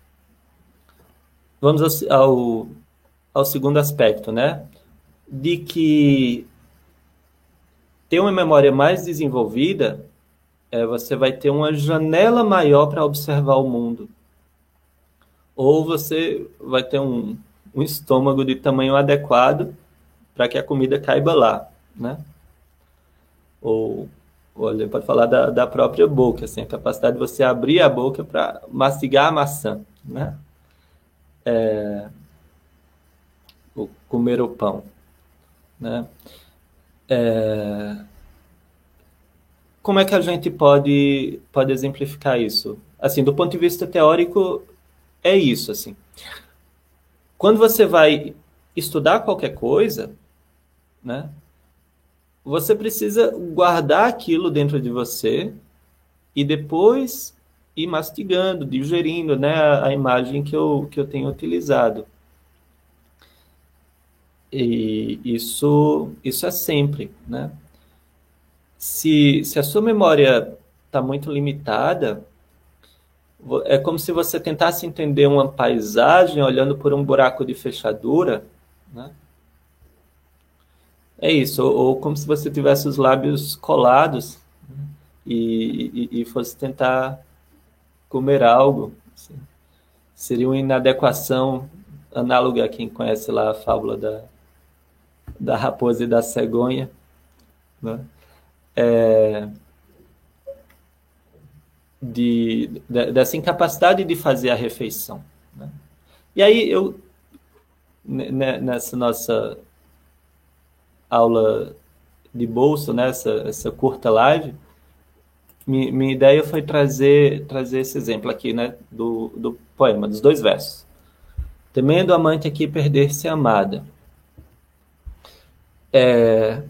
vamos ao, ao, ao segundo aspecto, né? De que ter uma memória mais desenvolvida, é, você vai ter uma janela maior para observar o mundo. Ou você vai ter um, um estômago de tamanho adequado para que a comida caiba lá, né? Ou, olha, pode falar da, da própria boca, assim, a capacidade de você abrir a boca para mastigar a maçã, né? É, ou comer o pão, né? É, como é que a gente pode, pode exemplificar isso? Assim, do ponto de vista teórico, é isso, assim. Quando você vai estudar qualquer coisa, né, você precisa guardar aquilo dentro de você e depois ir mastigando, digerindo, né, a, a imagem que eu, que eu tenho utilizado. E isso, isso é sempre, né? Se, se a sua memória está muito limitada, é como se você tentasse entender uma paisagem olhando por um buraco de fechadura, né? É isso, ou, ou como se você tivesse os lábios colados e, e, e fosse tentar comer algo. Assim. Seria uma inadequação análoga a quem conhece lá a fábula da, da raposa e da cegonha, né? É, de, de, dessa incapacidade de fazer a refeição. Né? E aí, eu, nessa nossa aula de bolso, né, essa, essa curta live, minha, minha ideia foi trazer, trazer esse exemplo aqui, né, do, do poema, dos dois versos. Temendo amante aqui perder-se amada. É,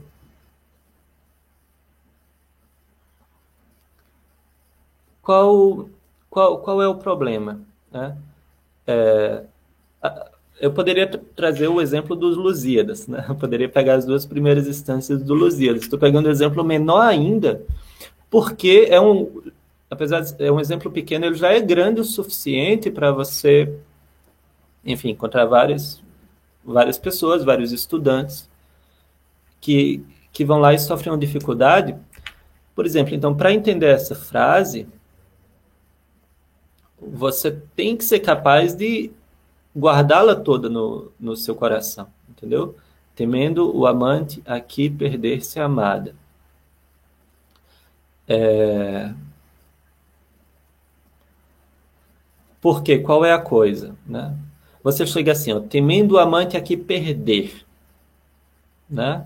qual, qual, qual é o problema? Né? É, eu poderia trazer o exemplo dos Lusíadas, né? Eu poderia pegar as duas primeiras instâncias do Lusíadas. Estou pegando um exemplo menor ainda, porque é um, apesar de ser um exemplo pequeno, ele já é grande o suficiente para você, enfim, encontrar várias, várias pessoas, vários estudantes que, que vão lá e sofrem uma dificuldade. Por exemplo, então, para entender essa frase, você tem que ser capaz de guardá-la toda no, no seu coração, entendeu? Temendo o amante aqui perder-se a amada. É... Por quê? Qual é a coisa? Né? Você chega assim, ó, temendo o amante aqui perder. Né?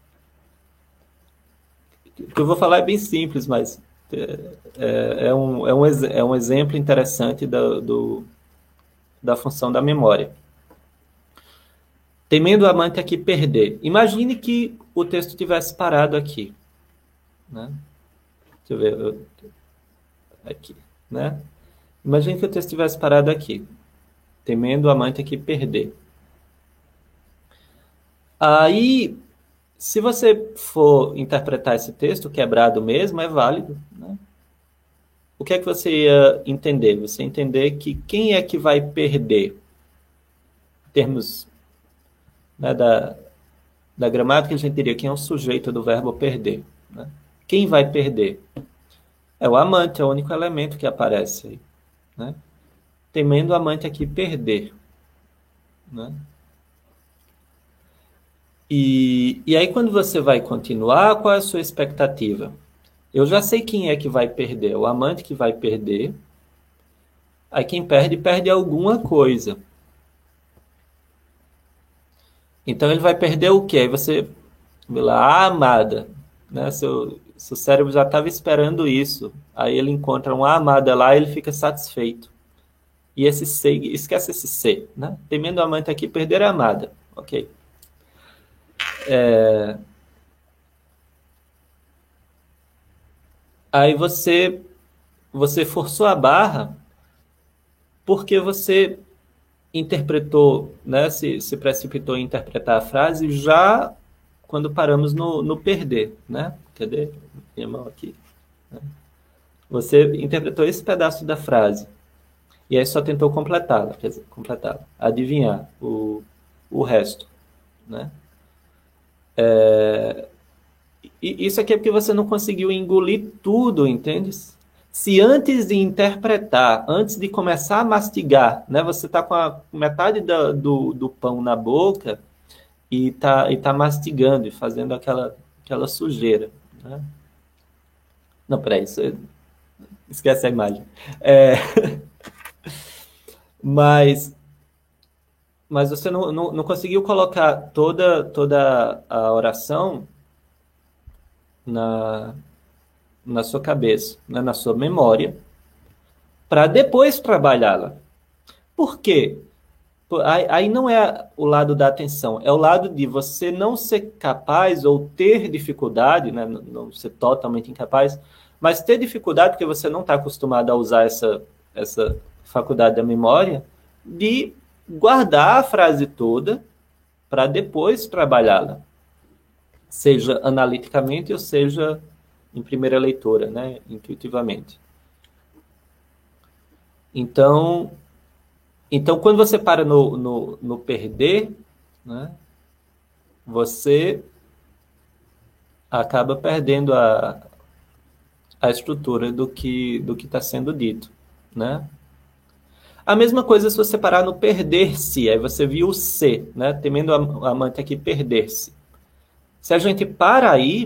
O que eu vou falar é bem simples, mas é, é, um, é, um, é um exemplo interessante da, do, da função da memória. Temendo o amante aqui perder. Imagine que o texto tivesse parado aqui. Né? Deixa eu ver. Eu, aqui. Né? Imagine que o texto tivesse parado aqui. Temendo o amante aqui perder. Aí, se você for interpretar esse texto quebrado mesmo, é válido. Né? O que é que você ia entender? Você ia entender que quem é que vai perder? Em termos, né, da, da gramática, a gente diria quem é o sujeito do verbo perder. Né? Quem vai perder? É o amante, é o único elemento que aparece aí. Né? Temendo o amante aqui perder. Né? E, e aí, quando você vai continuar, qual é a sua expectativa? Eu já sei quem é que vai perder. É o amante que vai perder. Aí quem perde, perde alguma coisa. Então ele vai perder o quê? Aí você vê lá, a amada. Né? Seu, seu cérebro já estava esperando isso. Aí ele encontra uma amada lá e ele fica satisfeito. E esse C, esquece esse C. Né? Temendo o amante aqui, perder a amada. Ok. É... Aí você, você forçou a barra porque você interpretou, né, se, se precipitou em interpretar a frase já quando paramos no, no perder, né? Cadê minha mão aqui? Você interpretou esse pedaço da frase e aí só tentou completá-la, quer dizer, completá-la, adivinhar o, o resto, né? É, e isso aqui é porque você não conseguiu engolir tudo, entende? Se antes de interpretar, antes de começar a mastigar, né, você está com a metade da, do, do pão na boca e está e tá mastigando e fazendo aquela, aquela sujeira. Né? Não, peraí, isso, esquece a imagem. É, mas, mas você não, não, não conseguiu colocar toda, toda a oração na, na sua cabeça, né, na sua memória, para depois trabalhá-la. Por quê? Aí não é o lado da atenção, é o lado de você não ser capaz ou ter dificuldade, né, não ser totalmente incapaz, mas ter dificuldade porque você não está acostumado a usar essa, essa faculdade da memória, de guardar a frase toda para depois trabalhá-la, seja analiticamente ou seja em primeira leitura, né, intuitivamente. Então, Então, quando você para no, no, no perder, né, você acaba perdendo a, a estrutura do que do que está sendo dito, né? A mesma coisa se você parar no perder-se, aí você viu o se, né? Temendo a amante aqui perder-se. Se a gente para aí,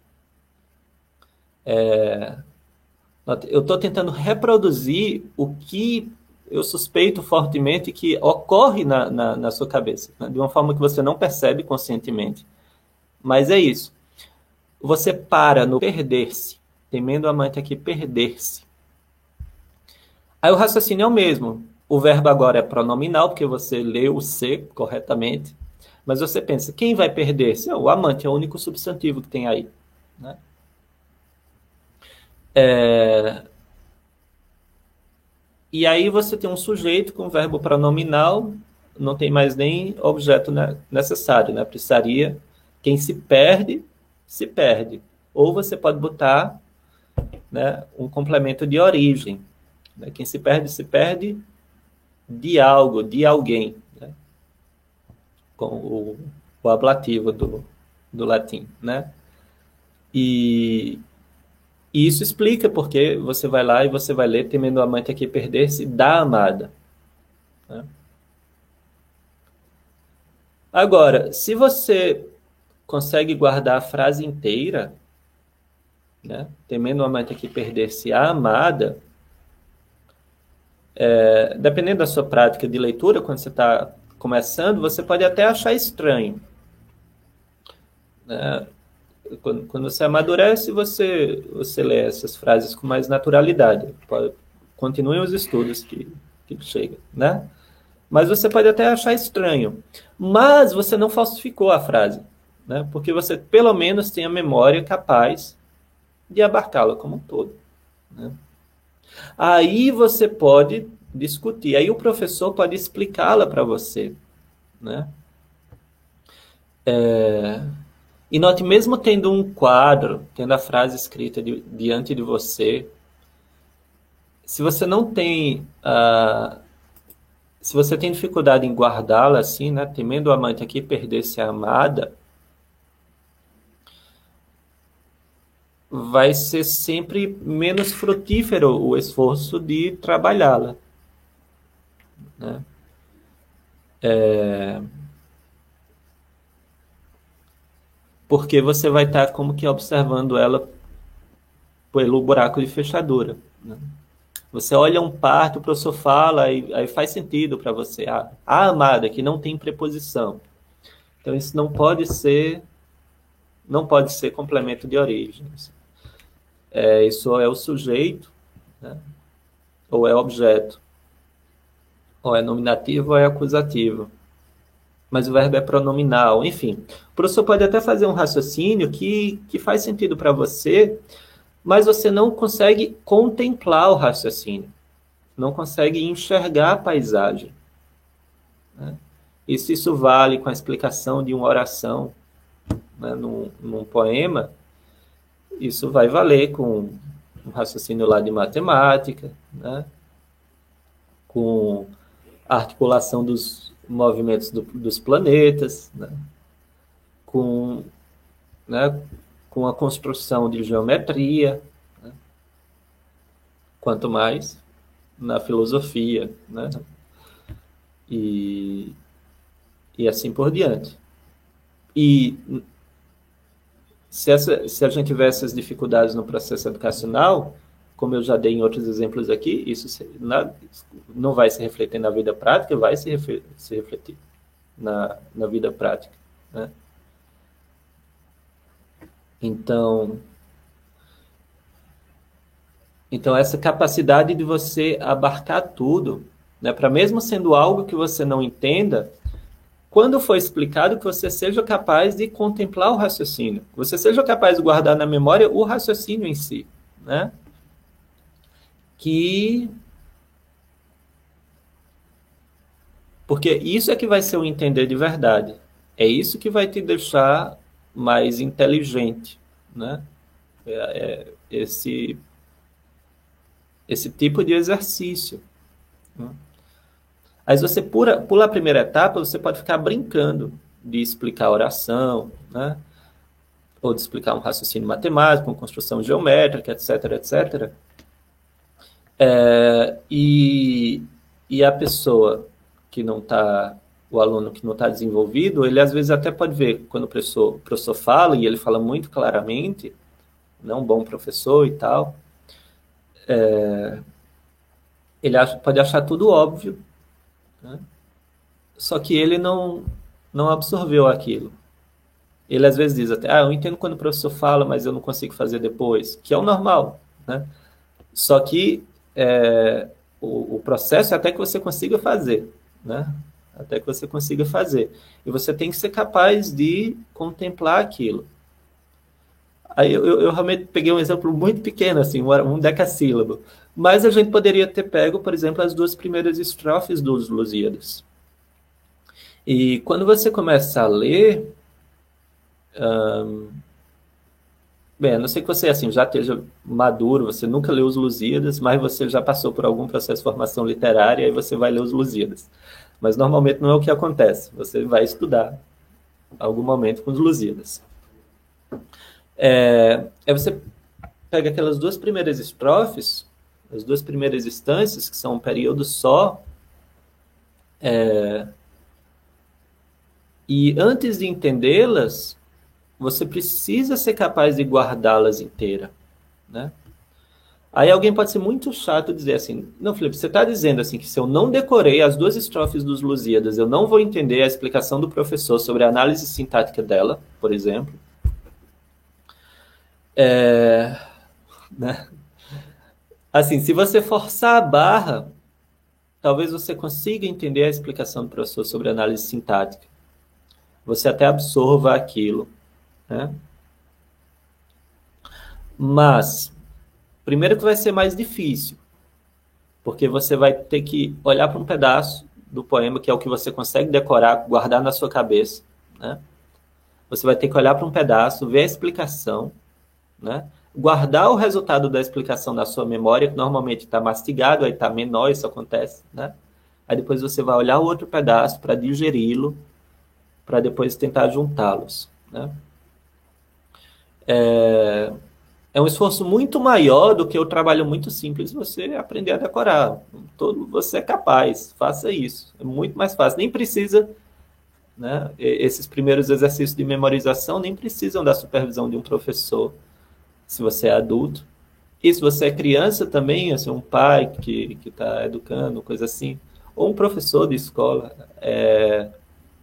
é, eu estou tentando reproduzir o que eu suspeito fortemente que ocorre na, na, na sua cabeça, né? De uma forma que você não percebe conscientemente. Mas é isso. Você para no perder-se, temendo a amante aqui perder-se. Aí o raciocínio é o mesmo. O verbo agora é pronominal, porque você leu o ser corretamente. Mas você pensa, quem vai perder-se? O amante é o único substantivo que tem aí, né? É... E aí você tem um sujeito com verbo pronominal, não tem mais nem objeto necessário, né? Precisaria, quem se perde, se perde. Ou você pode botar, né, um complemento de origem. Né? Quem se perde, se perde de algo, de alguém, né? Com o, o ablativo do, do latim, né? E, e isso explica porque você vai lá e você vai ler temendo a amante aqui perder-se da amada, né? Agora, se você consegue guardar a frase inteira, né? Temendo a amante aqui perder-se a amada, é, dependendo da sua prática de leitura, quando você está começando, você pode até achar estranho, né? Quando, quando você amadurece, você, você lê essas frases com mais naturalidade. Pode, continuem os estudos que, que chegam, né? Mas você pode até achar estranho. Mas você não falsificou a frase, né? Porque você, pelo menos, tem a memória capaz de abarcá-la como um todo, né? Aí você pode discutir. Aí o professor pode explicá-la para você, né? É... E note, mesmo tendo um quadro, tendo a frase escrita de, diante de você, se você não tem, uh, se você tem dificuldade em guardá-la assim, né, temendo o amante aqui perder-se a amada, vai ser sempre menos frutífero o esforço de trabalhá-la, né? É... Porque você vai estar como que observando ela pelo buraco de fechadura, né? Você olha um parto, o professor fala, aí, aí faz sentido para você. Ah, a amada, que não tem preposição. Então, isso não pode ser, não pode ser complemento de origem. É, isso é o sujeito, né? Ou é objeto. Ou é nominativo ou é acusativo. Mas o verbo é pronominal, enfim. O professor pode até fazer um raciocínio que, que faz sentido para você, mas você não consegue contemplar o raciocínio. Não consegue enxergar a paisagem, né? E se isso vale com a explicação de uma oração, né, num, num poema, isso vai valer com um raciocínio lá de matemática, né, com a articulação dos movimentos do, dos planetas, né, com, né, com a construção de geometria, né, quanto mais na filosofia, né, e, e assim por diante. E se, essa, se a gente tiver essas dificuldades no processo educacional, como eu já dei em outros exemplos aqui, isso se, na, não vai se refletir na vida prática, vai se, refer, se refletir na, na vida prática, né? Então, então, essa capacidade de você abarcar tudo, né, para mesmo sendo algo que você não entenda, quando for explicado, que você seja capaz de contemplar o raciocínio, que você seja capaz de guardar na memória o raciocínio em si, né? Que... Porque isso é que vai ser o entender de verdade. É isso que vai te deixar mais inteligente, né? É, é esse, esse tipo de exercício, né? Aí se você pula, pula a primeira etapa, você pode ficar brincando de explicar a oração, né? ou de explicar um raciocínio matemático, uma construção geométrica, etc, etcétera. É, e, e a pessoa que não está, o aluno que não está desenvolvido, ele às vezes até pode ver quando o professor, o professor fala, e ele fala muito claramente, né, um bom professor e tal, é, ele acha, pode achar tudo óbvio, né? Só que ele não, não absorveu aquilo. Ele às vezes diz até, ah, eu entendo quando o professor fala, mas eu não consigo fazer depois, que é o normal, né? Só que é, o, o processo é até que você consiga fazer, né? Até que você consiga fazer. E você tem que ser capaz de contemplar aquilo. Aí eu, eu, eu realmente peguei um exemplo muito pequeno, assim, um decassílabo. Mas a gente poderia ter pego, por exemplo, as duas primeiras estrofes dos Lusíadas. E quando você começa a ler, hum, bem, a não ser que você assim, já esteja maduro, você nunca leu os Lusíadas, mas você já passou por algum processo de formação literária e você vai ler os Lusíadas. Mas normalmente não é o que acontece. Você vai estudar algum momento com os Lusíadas. É, aí você pega aquelas duas primeiras estrofes, as duas primeiras instâncias, que são um período só, é, e antes de entendê-las, você precisa ser capaz de guardá-las inteira, né? Aí alguém pode ser muito chato dizer assim, não, Felipe, você está dizendo assim que se eu não decorei as duas estrofes dos Lusíadas, eu não vou entender a explicação do professor sobre a análise sintática dela, por exemplo. É, né? Assim, se você forçar a barra, talvez você consiga entender a explicação do professor sobre a análise sintática. Você até absorva aquilo, né? Mas, primeiro que vai ser mais difícil, porque você vai ter que olhar para um pedaço do poema, que é o que você consegue decorar, guardar na sua cabeça, né? Você vai ter que olhar para um pedaço, ver a explicação, né? Guardar o resultado da explicação na sua memória, que normalmente está mastigado, aí está menor, isso acontece, né? Aí depois você vai olhar o outro pedaço para digeri-lo, para depois tentar juntá-los, né? É... é um esforço muito maior do que o trabalho muito simples você aprender a decorar. Todo, você é capaz, faça isso. É muito mais fácil. Nem precisa, né? Esses primeiros exercícios de memorização nem precisam da supervisão de um professor, se você é adulto. E se você é criança também, assim, um pai que está educando, coisa assim, ou um professor de escola, é...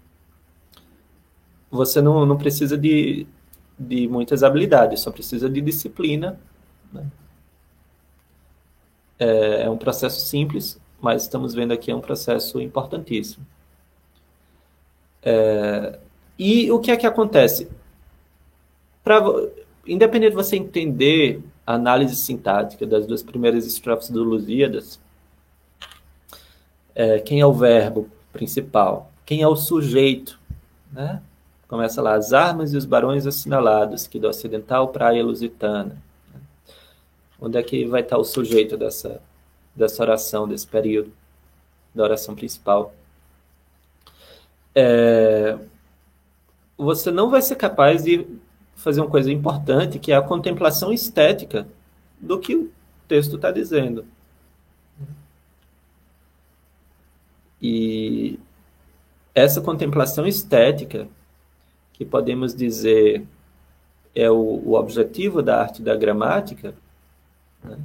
você não, não precisa de, de muitas habilidades, só precisa de disciplina, né? É, é um processo simples, mas estamos vendo aqui é um processo importantíssimo. É, e o que é que acontece? Pra, independente de você entender a análise sintática das duas primeiras estrofes do Lusíadas, é, quem é o verbo principal? Quem é o sujeito, né? Começa lá, as armas e os barões assinalados, que do ocidental praia lusitana. Onde é que vai estar o sujeito dessa, dessa oração, desse período, da oração principal? É, você não vai ser capaz de fazer uma coisa importante, que é a contemplação estética do que o texto está dizendo. E essa contemplação estética, que podemos dizer é o, o objetivo da arte da gramática, né?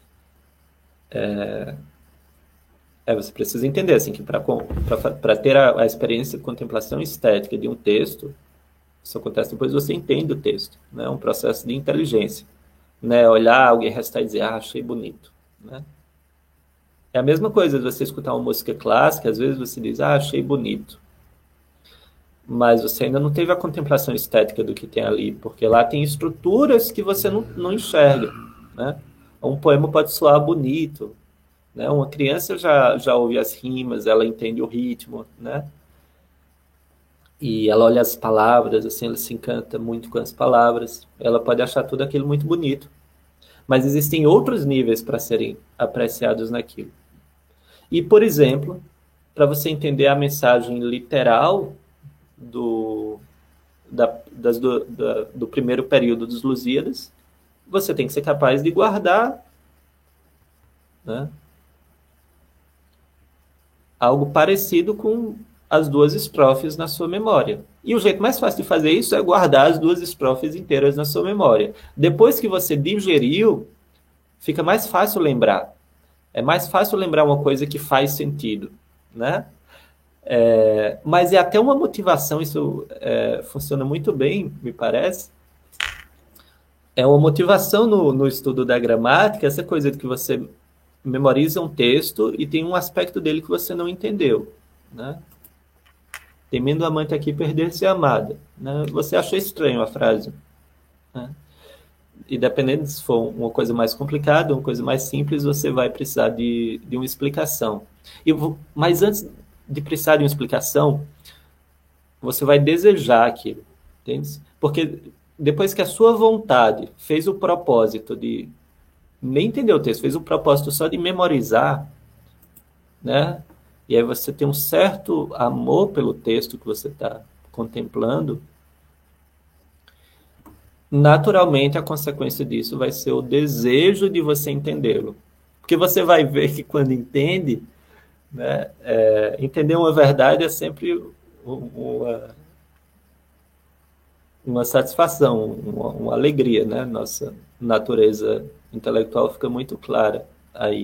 é, é, você precisa entender assim, que para ter a, a experiência de contemplação estética de um texto, isso acontece depois você entende o texto, né? É um processo de inteligência, né? Olhar alguém restar e dizer, ah, achei bonito, né? É a mesma coisa de você escutar uma música clássica, às vezes você diz, ah, achei bonito, mas você ainda não teve a contemplação estética do que tem ali, porque lá tem estruturas que você não, não enxerga, né? Um poema pode soar bonito, né? Uma criança já, já ouve as rimas, ela entende o ritmo, né? E ela olha as palavras, assim, ela se encanta muito com as palavras, ela pode achar tudo aquilo muito bonito. Mas existem outros níveis para serem apreciados naquilo. E, por exemplo, para você entender a mensagem literal do, da, das do, da, do primeiro período dos Lusíadas, você tem que ser capaz de guardar, né, algo parecido com as duas estrofes na sua memória. E o jeito mais fácil de fazer isso é guardar as duas estrofes inteiras na sua memória. Depois que você digeriu, fica mais fácil lembrar. É mais fácil lembrar uma coisa que faz sentido, né? É, mas é até uma motivação, isso é, funciona muito bem, me parece. É uma motivação no, no estudo da gramática, essa coisa de que você memoriza um texto e tem um aspecto dele que você não entendeu, né? Temendo o amante aqui perder-se a amada, né? Você achou estranho a frase, né? E dependendo se for uma coisa mais complicada, uma coisa mais simples, você vai precisar de, de uma explicação. E vou, mas antes de precisar de uma explicação, você vai desejar aquilo, entende? Porque depois que a sua vontade fez o propósito de nem entender o texto, fez o propósito só de memorizar, né? E aí você tem um certo amor pelo texto que você está contemplando, naturalmente a consequência disso vai ser o desejo de você entendê-lo. Porque você vai ver que quando entende, né, é, entender uma verdade é sempre uma, uma satisfação, uma, uma alegria, né? Nossa natureza intelectual fica muito clara aí.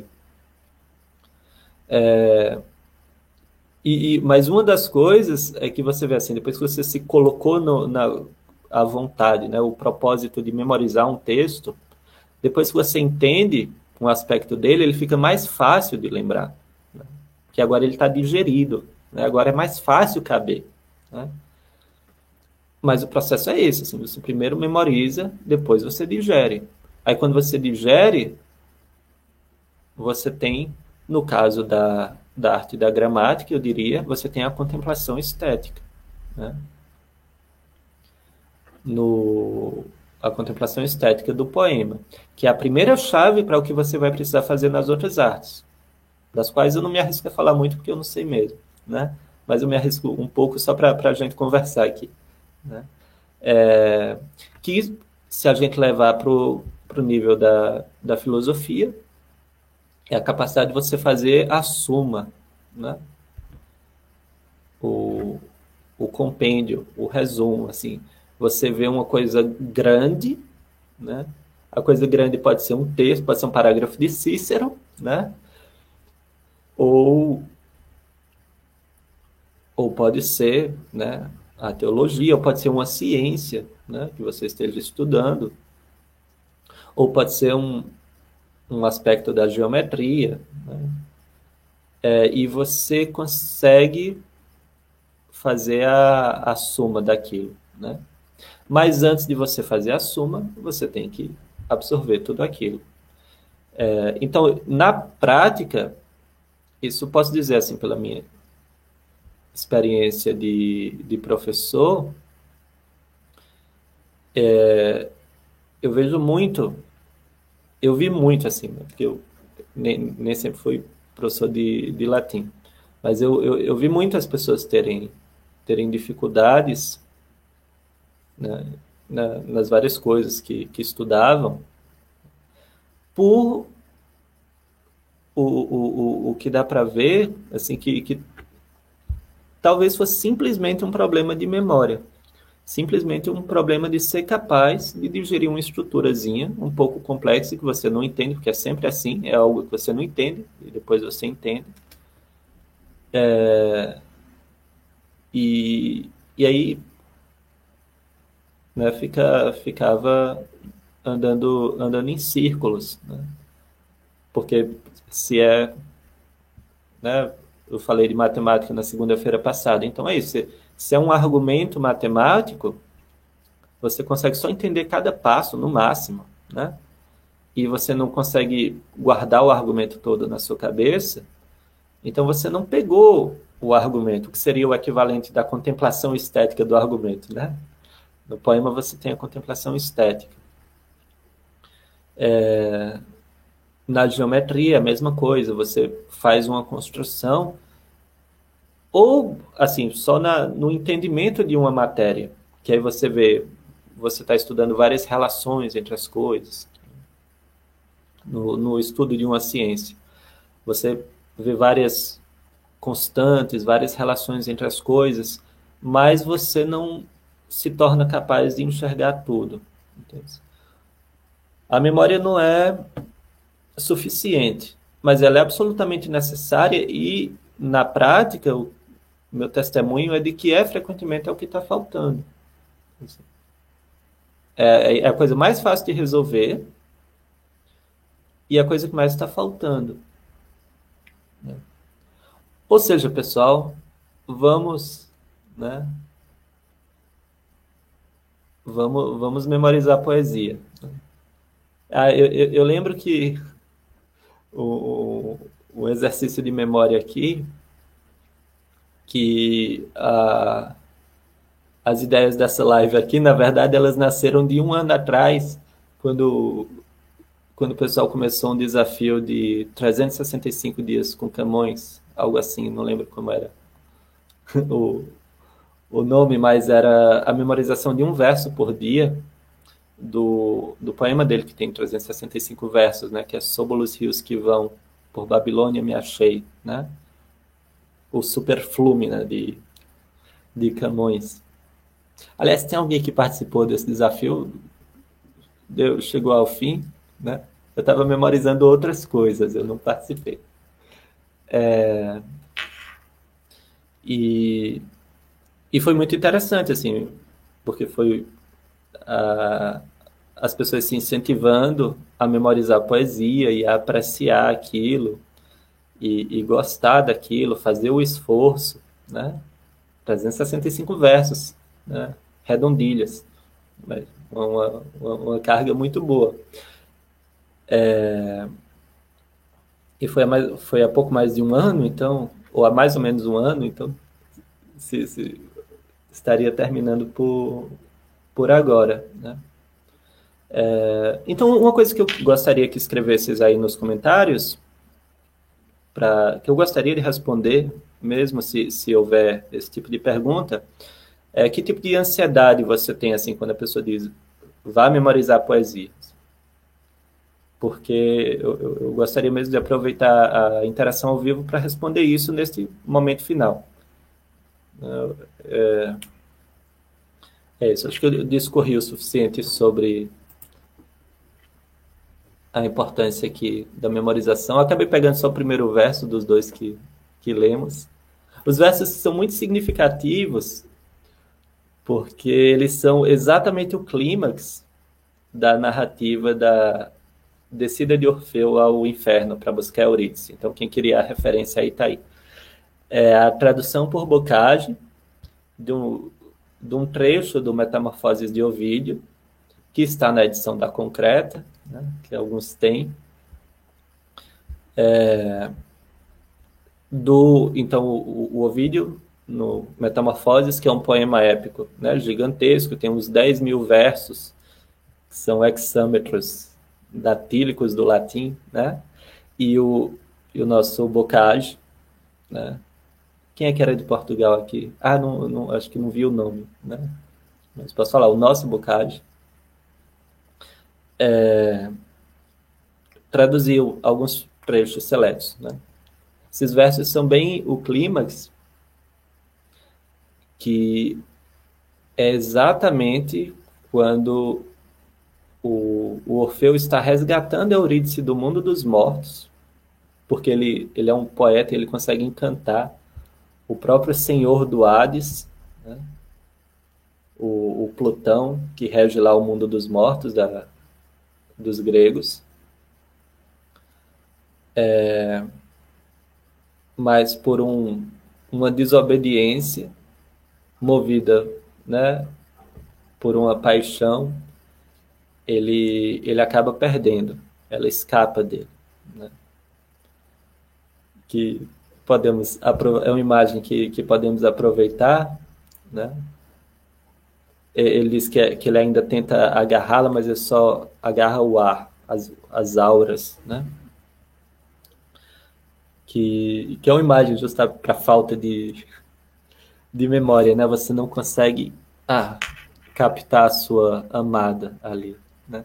É, e, e, mas uma das coisas é que você vê assim, depois que você se colocou no, na a vontade, né, o propósito de memorizar um texto, depois que você entende um aspecto dele, ele fica mais fácil de lembrar, né? Que agora ele está digerido, né? Agora é mais fácil caber, né? Mas o processo é esse, assim, você primeiro memoriza, depois você digere. Aí quando você digere, você tem, no caso da, da arte da gramática, eu diria, você tem a contemplação estética, né? No, a contemplação estética do poema, que é a primeira chave para o que você vai precisar fazer nas outras artes, das quais eu não me arrisco a falar muito porque eu não sei mesmo, né? Mas eu me arrisco um pouco só para a gente conversar aqui, né? É, que se a gente levar para o nível da, da filosofia, é a capacidade de você fazer a suma, né? O, o compêndio, o resumo, assim. Você vê uma coisa grande, né? A coisa grande pode ser um texto, pode ser um parágrafo de Cícero, né? Ou, ou pode ser, né, a teologia, ou pode ser uma ciência, né, que você esteja estudando, ou pode ser um, um aspecto da geometria, né? É, e você consegue fazer a, a soma daquilo, né? Mas antes de você fazer a soma, você tem que absorver tudo aquilo. É, então, na prática, isso posso dizer assim, pela minha experiência de, de professor, é, eu vejo muito, eu vi muito assim, né, porque eu nem, nem sempre fui professor de, de latim, mas eu, eu, eu vi muitas pessoas terem, terem dificuldades, né, na, nas várias coisas que, que estudavam, por o, o, o, o que dá para ver, assim, que, que talvez fosse simplesmente um problema de memória. Simplesmente um problema de ser capaz de digerir uma estruturazinha um pouco complexa que você não entende, porque é sempre assim, é algo que você não entende, e depois você entende. É, e, e aí, né, fica, ficava andando, andando em círculos, né? Porque se é, né, eu falei de matemática na segunda-feira passada, então é isso, se, se é um argumento matemático, você consegue só entender cada passo no máximo, né? E você não consegue guardar o argumento todo na sua cabeça, então você não pegou o argumento, que seria o equivalente da contemplação estética do argumento, né? No poema você tem a contemplação estética. É, na geometria, a mesma coisa, você faz uma construção, ou, assim, só na, no entendimento de uma matéria, que aí você vê, você está estudando várias relações entre as coisas, no, no estudo de uma ciência. Você vê várias constantes, várias relações entre as coisas, mas você não se torna capaz de enxergar tudo. Entende? A memória não é suficiente, mas ela é absolutamente necessária e, na prática, o meu testemunho é de que é frequentemente é o que está faltando. É, é a coisa mais fácil de resolver e a coisa que mais está faltando. Né? Ou seja, pessoal, vamos, né? Vamos, vamos memorizar a poesia. Ah, eu, eu, eu lembro que o, o exercício de memória aqui, que a, as ideias dessa live aqui, na verdade, elas nasceram de um ano atrás, quando, quando o pessoal começou um desafio de trezentos e sessenta e cinco dias com Camões, algo assim, não lembro como era o, o nome, mas era a memorização de um verso por dia do, do poema dele, que tem trezentos e sessenta e cinco versos, né, que é Sob os rios que vão, por Babilônia me achei, né? O Superflume, né, de, de Camões. Aliás, tem alguém que participou desse desafio? Deu, chegou ao fim, né? Eu estava memorizando outras coisas, eu não participei. É, e, e foi muito interessante, assim, porque foi a, as pessoas se incentivando a memorizar a poesia e a apreciar aquilo e, e gostar daquilo, fazer o esforço, né? trezentos e sessenta e cinco versos, né? Redondilhas, mas uma, uma, uma carga muito boa. É, e foi há, mais, foi há pouco mais de um ano, então, ou há mais ou menos um ano, então, se, se estaria terminando por, por agora, né? É, então, uma coisa que eu gostaria que escrevesses aí nos comentários, pra, que eu gostaria de responder, mesmo se, se houver esse tipo de pergunta, é que tipo de ansiedade você tem, assim, quando a pessoa diz, vá memorizar poesia? Porque eu, eu, eu gostaria mesmo de aproveitar a interação ao vivo para responder isso neste momento final. É, é isso, acho que eu discorri o suficiente sobre a importância aqui da memorização. Eu acabei pegando só o primeiro verso dos dois que, que lemos. Os versos são muito significativos porque eles são exatamente o clímax da narrativa da descida de Orfeu ao inferno para buscar Eurídice. Então, quem queria a referência aí está aí. É a tradução por Bocage de um, de um trecho do Metamorfoses de Ovídio, que está na edição da Concreta, né, que alguns têm. É, do, então, o, o Ovídio, no Metamorfoses, que é um poema épico, né, gigantesco, tem uns dez mil versos, que são hexâmetros datílicos do latim, né, e o, e o nosso Bocage, né. Quem é que era de Portugal aqui? Ah, não, não, acho que não vi o nome, né? Mas posso falar, o nosso Bocage é, traduziu alguns trechos seletos, né? Esses versos são bem o clímax, que é exatamente quando o, o Orfeu está resgatando Eurídice do mundo dos mortos, porque ele, ele é um poeta, ele consegue encantar o próprio senhor do Hades, né? o, o Plutão, que rege lá o mundo dos mortos, da, dos gregos. É, mas por um, uma desobediência movida, né, por uma paixão, ele, ele acaba perdendo, ela escapa dele, né? Que podemos, é uma imagem que, que podemos aproveitar, né? Ele diz que, que ele ainda tenta agarrá-la, mas ele só agarra o ar, as, as auras, né? Que, que é uma imagem justa para falta de, de memória, né? Você não consegue... Ah, captar a sua amada ali, né?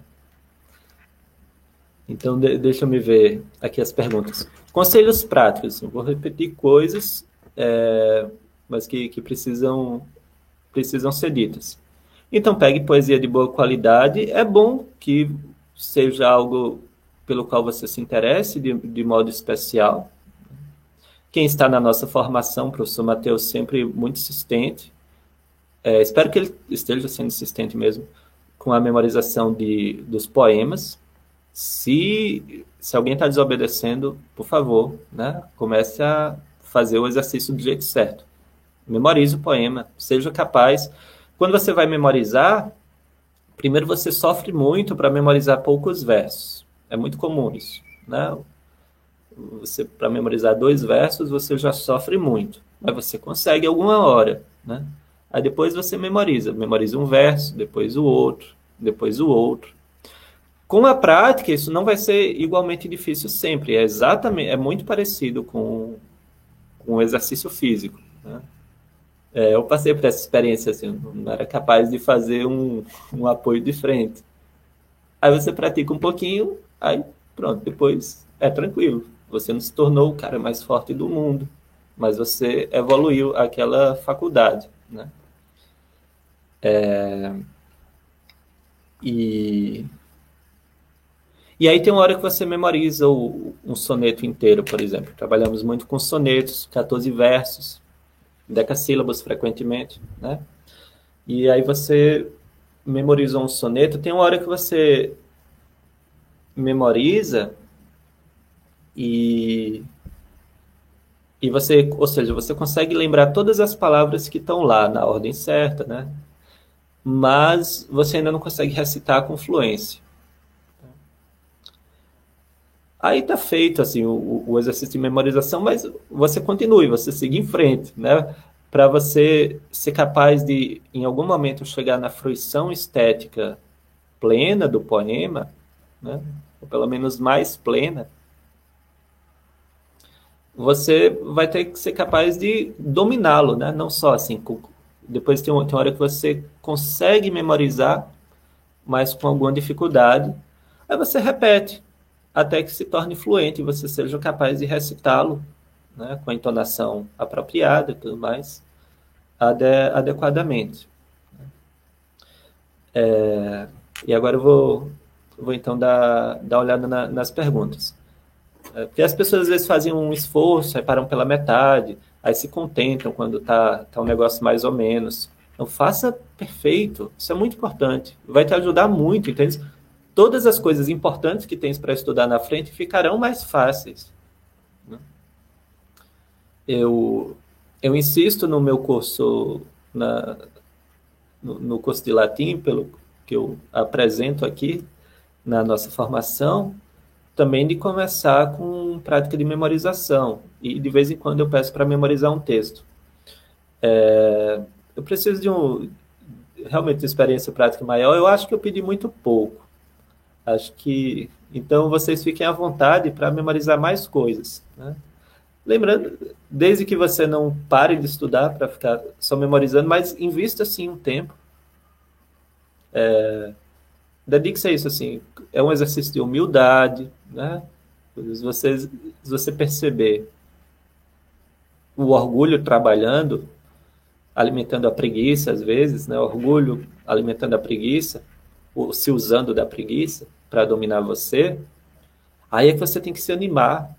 Então, de, deixa eu me ver aqui as perguntas. Conselhos práticos. Eu vou repetir coisas, é, mas que, que precisam, precisam ser ditas. Então, pegue poesia de boa qualidade. É bom que seja algo pelo qual você se interesse de, de modo especial. Quem está na nossa formação, o professor Matheus, sempre muito insistente. É, espero que ele esteja sendo insistente mesmo com a memorização de, dos poemas. Se, se alguém está desobedecendo, por favor, né, comece a fazer o exercício do jeito certo. Memorize o poema, seja capaz. Quando você vai memorizar, primeiro você sofre muito para memorizar poucos versos. É muito comum isso, né? Você, para memorizar dois versos, você já sofre muito, mas você consegue alguma hora, né? Aí depois você memoriza, memoriza um verso, depois o outro, depois o outro. Com a prática, isso não vai ser igualmente difícil sempre. É exatamente, é muito parecido com, com o exercício físico, né? É, eu passei por essa experiência, assim, não era capaz de fazer um, um apoio de frente. Aí você pratica um pouquinho, aí pronto, depois é tranquilo. Você não se tornou o cara mais forte do mundo, mas você evoluiu aquela faculdade, né? É, e, e aí tem uma hora que você memoriza o, um soneto inteiro, por exemplo. Trabalhamos muito com sonetos, quatorze versos, decassílabos frequentemente, né? E aí você memoriza um soneto, tem uma hora que você memoriza e, e você, ou seja, você consegue lembrar todas as palavras que estão lá na ordem certa, né? Mas você ainda não consegue recitar com fluência. Aí está feito assim, o, o exercício de memorização, mas você continue, você siga em frente, né? Para você ser capaz de, em algum momento, chegar na fruição estética plena do poema, né? Ou pelo menos mais plena, você vai ter que ser capaz de dominá-lo, né? Não só assim, com, depois tem uma, tem uma hora que você consegue memorizar, mas com alguma dificuldade, aí você repete, até que se torne fluente e você seja capaz de recitá-lo, né, com a entonação apropriada e tudo mais, ade adequadamente. É, e agora eu vou, vou então dar, dar uma olhada na, nas perguntas. É, porque as pessoas às vezes fazem um esforço, aí param pela metade, aí se contentam quando está tá um negócio mais ou menos. Então faça perfeito, isso é muito importante, vai te ajudar muito, entende? Todas as coisas importantes que tens para estudar na frente ficarão mais fáceis, né? Eu, eu insisto no meu curso, na, no, no curso de latim, pelo que eu apresento aqui na nossa formação, também de começar com prática de memorização. E de vez em quando eu peço para memorizar um texto. É, eu preciso de um, realmente de experiência prática maior. Eu acho que eu pedi muito pouco. Acho que, então, vocês fiquem à vontade para memorizar mais coisas, né? Lembrando, desde que você não pare de estudar para ficar só memorizando, mas invista, sim, um tempo. É, dedique-se a isso, assim. É um exercício de humildade, né? Se você, se você perceber o orgulho trabalhando, alimentando a preguiça, às vezes, né? Orgulho alimentando a preguiça, ou se usando da preguiça para dominar você, aí é que você tem que se animar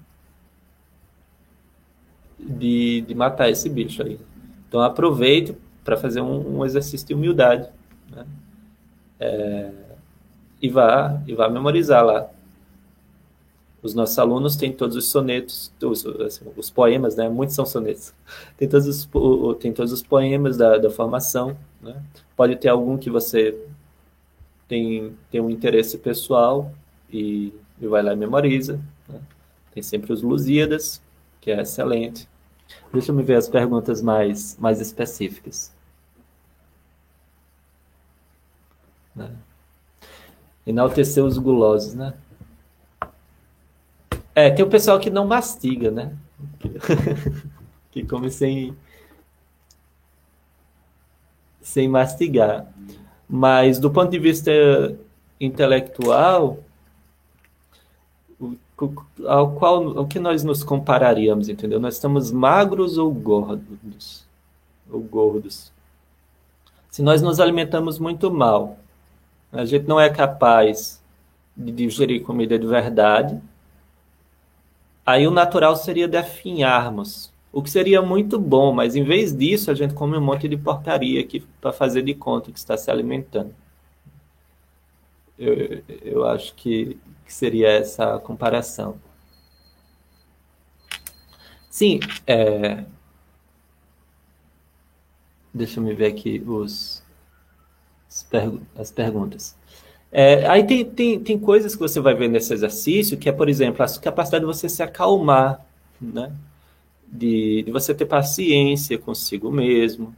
de, de matar esse bicho aí. Então aproveite para fazer um, um exercício de humildade, né? É, e vá, e vá memorizar lá. Os nossos alunos têm todos os sonetos, os, assim, os poemas, né? Muitos são sonetos. Tem todos os, tem todos os poemas da, da formação, né? Pode ter algum que você tem, tem um interesse pessoal e, e vai lá e memoriza, né? Tem sempre os Lusíadas, que é excelente. Deixa eu me ver as perguntas mais, mais específicas, né? Enaltecer os gulosos, né? É, tem o pessoal que não mastiga, né? Que come sem, sem mastigar. Mas, do ponto de vista intelectual, ao qual ao que nós nos compararíamos, entendeu? Nós estamos magros ou gordos? Ou gordos. Se nós nos alimentamos muito mal, a gente não é capaz de digerir comida de verdade, aí o natural seria definharmos, o que seria muito bom, mas em vez disso a gente come um monte de porcaria aqui para fazer de conta que está se alimentando. Eu, eu acho que, que seria essa a comparação. Sim, é... deixa eu me ver aqui os, as, pergu as perguntas. É, aí tem, tem, tem coisas que você vai ver nesse exercício, que é, por exemplo, a capacidade de você se acalmar, né? De, de você ter paciência consigo mesmo.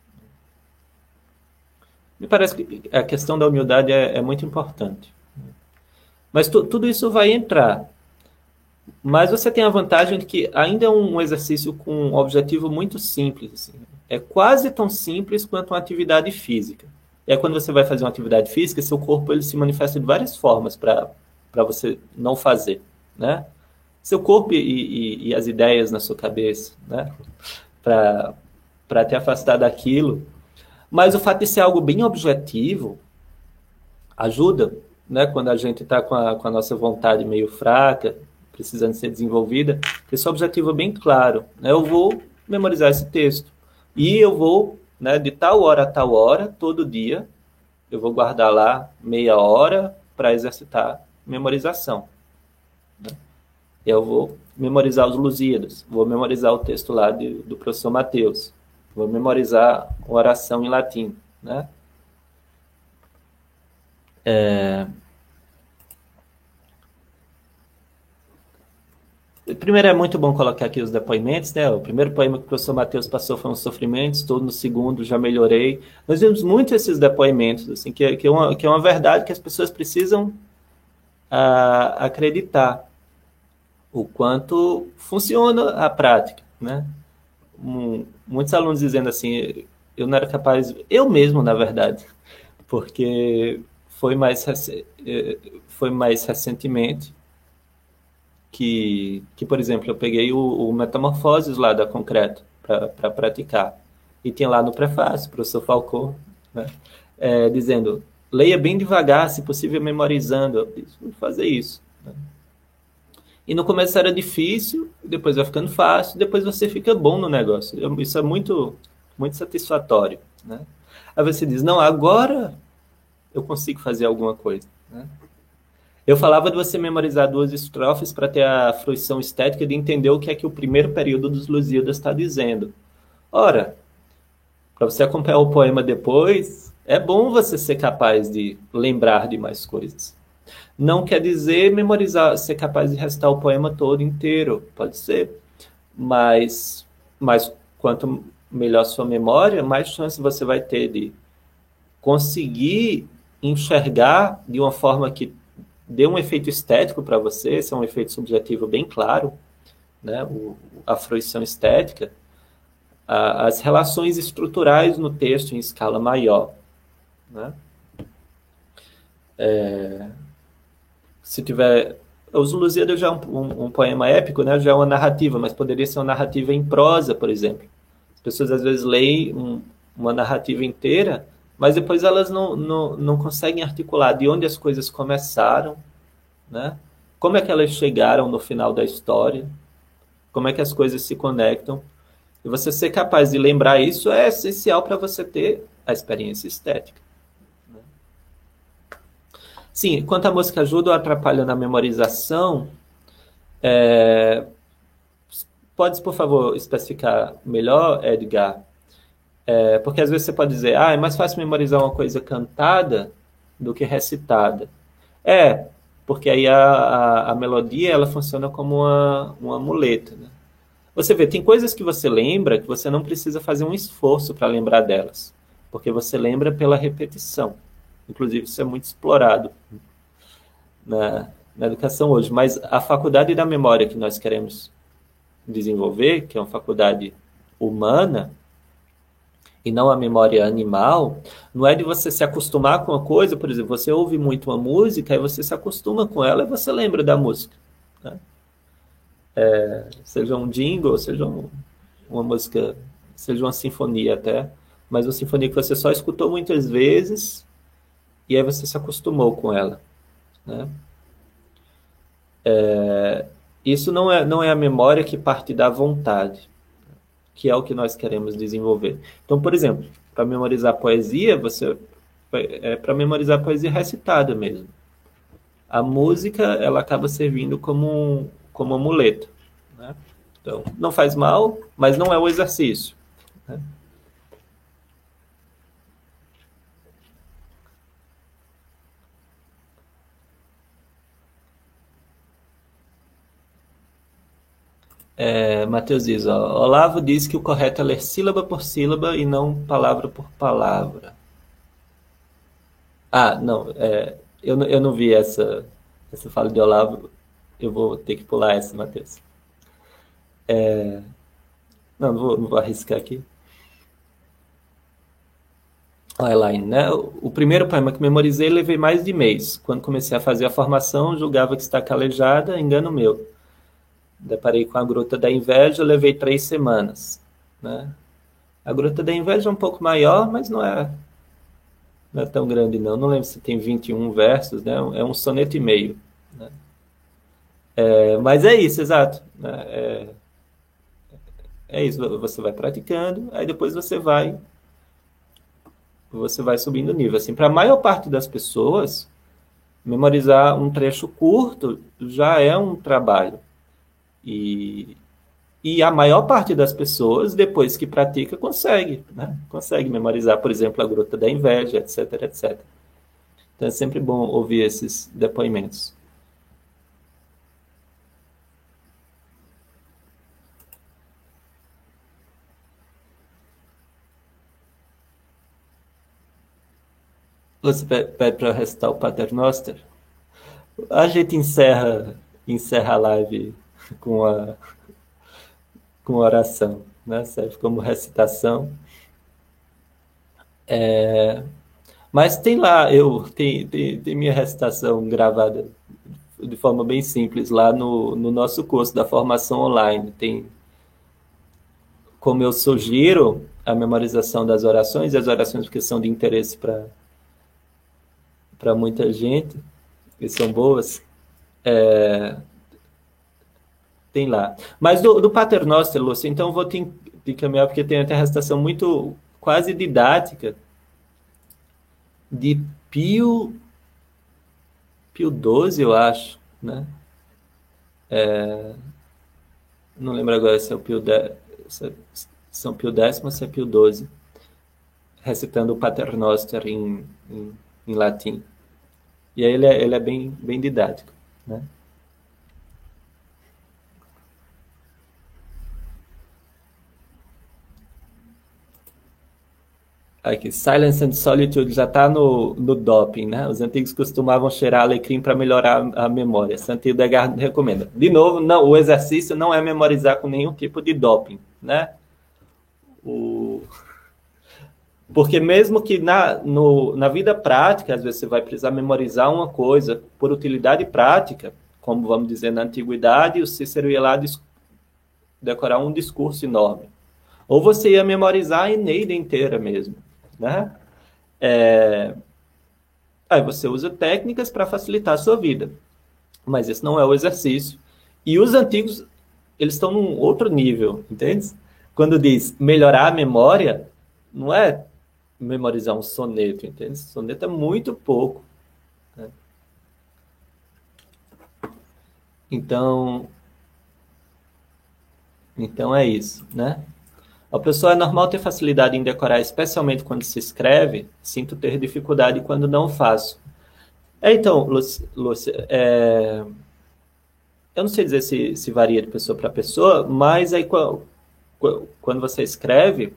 Me parece que a questão da humildade é, é muito importante. Mas tu, tudo isso vai entrar. Mas você tem a vantagem de que ainda é um exercício com um objetivo muito simples. Assim. É quase tão simples quanto uma atividade física. É quando você vai fazer uma atividade física, seu corpo ele se manifesta de várias formas para você não fazer, né? Seu corpo e, e, e as ideias na sua cabeça, né? Para te afastar daquilo. Mas o fato de ser algo bem objetivo ajuda, né? Quando a gente está com a, com a nossa vontade meio fraca, precisando ser desenvolvida, esse objetivo é bem claro, né? Eu vou memorizar esse texto e eu vou, né, de tal hora a tal hora, todo dia, eu vou guardar lá meia hora para exercitar memorização. Né? Eu vou memorizar os Lusíadas, vou memorizar o texto lá de, do professor Mateus, vou memorizar a oração em latim. Né? É... Primeiro, é muito bom colocar aqui os depoimentos, né? O primeiro poema que o professor Mateus passou foi um sofrimento, estou no segundo, já melhorei. Nós vimos muito esses depoimentos, assim, que, que, é, uma, que é uma verdade que as pessoas precisam a, acreditar o quanto funciona a prática, né? Um, muitos alunos dizendo assim, eu não era capaz, eu mesmo, na verdade, porque foi mais, foi mais recentemente Que, que, por exemplo, eu peguei o, o Metamorfoses lá da Concreto para pra praticar. E tinha lá no prefácio, professor Falcão, né, é, dizendo, leia bem devagar, se possível memorizando. Eu disse, vou fazer isso. Né? E no começo era difícil, depois vai ficando fácil, depois você fica bom no negócio. Isso é muito, muito satisfatório. Né? Aí você diz, não, agora eu consigo fazer alguma coisa. Né? Eu falava de você memorizar duas estrofes para ter a fruição estética de entender o que é que o primeiro período dos Lusíadas está dizendo. Ora, para você acompanhar o poema depois, é bom você ser capaz de lembrar de mais coisas. Não quer dizer memorizar, ser capaz de recitar o poema todo inteiro, pode ser. Mas, mas quanto melhor sua memória, mais chance você vai ter de conseguir enxergar de uma forma que dê um efeito estético para você, esse é um efeito subjetivo bem claro, né? o, a fruição estética, a, as relações estruturais no texto em escala maior. Né? É, se tiver... Os Lusíadas já é um, um, um poema épico, né? Já é uma narrativa, mas poderia ser uma narrativa em prosa, por exemplo. As pessoas às vezes leem um, uma narrativa inteira, mas depois elas não, não, não conseguem articular de onde as coisas começaram, né? Como é que elas chegaram no final da história, como é que as coisas se conectam. E você ser capaz de lembrar isso é essencial para você ter a experiência estética. Né? Sim, quanto a música ajuda ou atrapalha na memorização, é... pode, por favor, especificar melhor, Edgar? É, porque às vezes você pode dizer, ah, é mais fácil memorizar uma coisa cantada do que recitada. É, porque aí a, a, a melodia ela funciona como uma, uma muleta. Né? Você vê, tem coisas que você lembra que você não precisa fazer um esforço para lembrar delas, porque você lembra pela repetição. Inclusive, isso é muito explorado na, na educação hoje. Mas a faculdade da memória que nós queremos desenvolver, que é uma faculdade humana, e não a memória animal, não é de você se acostumar com a coisa, por exemplo, você ouve muito uma música, e você se acostuma com ela e você lembra da música, né? É, seja um jingle, seja um, uma música, seja uma sinfonia até, mas uma sinfonia que você só escutou muitas vezes e aí você se acostumou com ela, né? É, isso não é, não é a memória que parte da vontade, que é o que nós queremos desenvolver. Então, por exemplo, para memorizar poesia, você é para memorizar poesia recitada mesmo. A música, ela acaba servindo como um, como um amuleto, né? Então, não faz mal, mas não é o exercício, né? É, Matheus diz, ó, Olavo diz que o correto é ler sílaba por sílaba e não palavra por palavra. Ah, não, é, eu, não- eu não vi essa, essa fala de Olavo, eu vou ter que pular essa, Matheus. Não, não vou, não vou arriscar aqui. Olha lá, né? O primeiro poema que memorizei levei mais de mês. Quando comecei a fazer a formação, julgava que está calejada, engano meu. Deparei com a Gruta da Inveja, levei três semanas, né? A Gruta da Inveja é um pouco maior, mas não é, não é tão grande, não. Não lembro se tem vinte e um versos, né? É um soneto e meio, né? É, mas é isso, exato, né? É, é isso, você vai praticando, aí depois você vai, você vai subindo o nível. Assim, para a maior parte das pessoas, memorizar um trecho curto já é um trabalho. E, e a maior parte das pessoas, depois que pratica, consegue, né? Consegue memorizar, por exemplo, a Gruta da Inveja, etc, etcétera. Então é sempre bom ouvir esses depoimentos. Você pede para recitar o Pater Noster? A gente encerra, encerra a live com a, com a oração, né? Serve como recitação. É, mas tem lá, eu tem, tem, tem minha recitação gravada de forma bem simples lá no, no nosso curso da formação online. Tem, como eu sugiro a memorização das orações, e as orações porque são de interesse para para muita gente, e são boas, tem lá. Mas do, do Pater Noster, Lúcia, então eu vou te, te encaminhar, porque tem até a recitação muito quase didática de Pio, Pio doze, eu acho, né? Não lembro agora se é o Pio dez, se é São Pio X ou se é Pio doze, recitando o Pater Noster em, em, em latim. E aí ele é, ele é bem, bem didático, né? Aqui, Silence and Solitude já está no, no doping, né? Os antigos costumavam cheirar alecrim para melhorar a memória. Santo Degar recomenda. De novo, não, o exercício não é memorizar com nenhum tipo de doping, né? O... Porque mesmo que na, no, na vida prática, às vezes você vai precisar memorizar uma coisa por utilidade prática, como vamos dizer na antiguidade, o Cícero ia lá decorar um discurso enorme. Ou você ia memorizar a Eneida inteira mesmo, né? É... Aí você usa técnicas para facilitar a sua vida, mas esse não é o exercício. E os antigos, eles estão num outro nível, entende? Quando diz melhorar a memória, não é memorizar um soneto, entende? Soneto é muito pouco, né? Então, então é isso, né? A pessoa é normal ter facilidade em decorar, especialmente quando se escreve. Sinto ter dificuldade quando não faço. É, então, Lúcia, é, eu não sei dizer se, se varia de pessoa para pessoa, mas aí quando você escreve,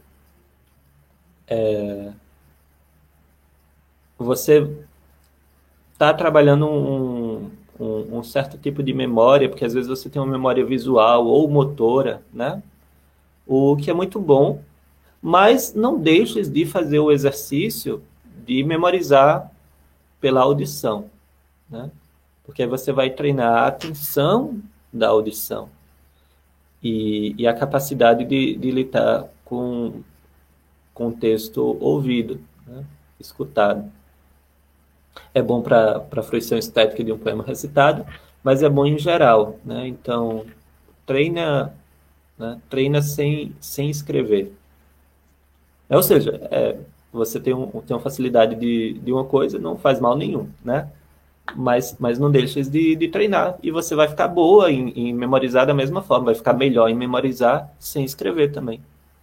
você está trabalhando um, um, um certo tipo de memória, porque às vezes você tem uma memória visual ou motora, né? O que é muito bom, Mas não deixes de fazer o exercício de memorizar pela audição, né? Porque aí você vai treinar a atenção da audição e, e a capacidade de, de lidar com, com o texto ouvido, né? Escutado. É bom para a fruição estética de um poema recitado, mas é bom em geral, né? Então, treina, né? Treina sem, sem escrever. É, ou seja, é, você tem, um, tem uma facilidade de, de uma coisa, não faz mal nenhum, né? Mas, mas não deixes de, de treinar e você vai ficar boa em, em memorizar da mesma forma, vai ficar melhor em memorizar sem escrever também.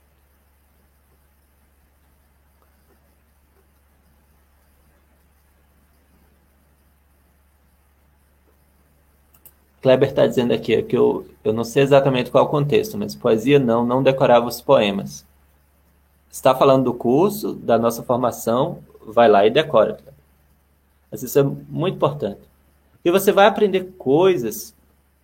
Kleber está dizendo aqui que eu, eu não sei exatamente qual é o contexto, mas poesia não, não decorava os poemas. Está falando do curso, da nossa formação, vai lá e decora. Mas isso é muito importante. E você vai aprender coisas,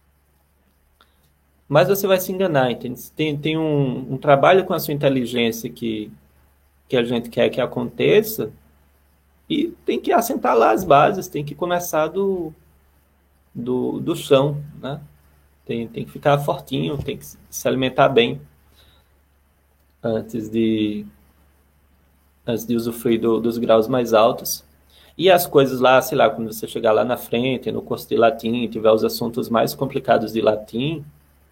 mas você vai se enganar, entende? Tem, tem um, um trabalho com a sua inteligência que, que a gente quer que aconteça e tem que assentar lá as bases, tem que começar do, do, do chão, né? Tem, tem que ficar fortinho, tem que se alimentar bem antes de, antes de usufruir do, dos graus mais altos. E as coisas lá, sei lá, quando você chegar lá na frente, no curso de latim, tiver os assuntos mais complicados de latim,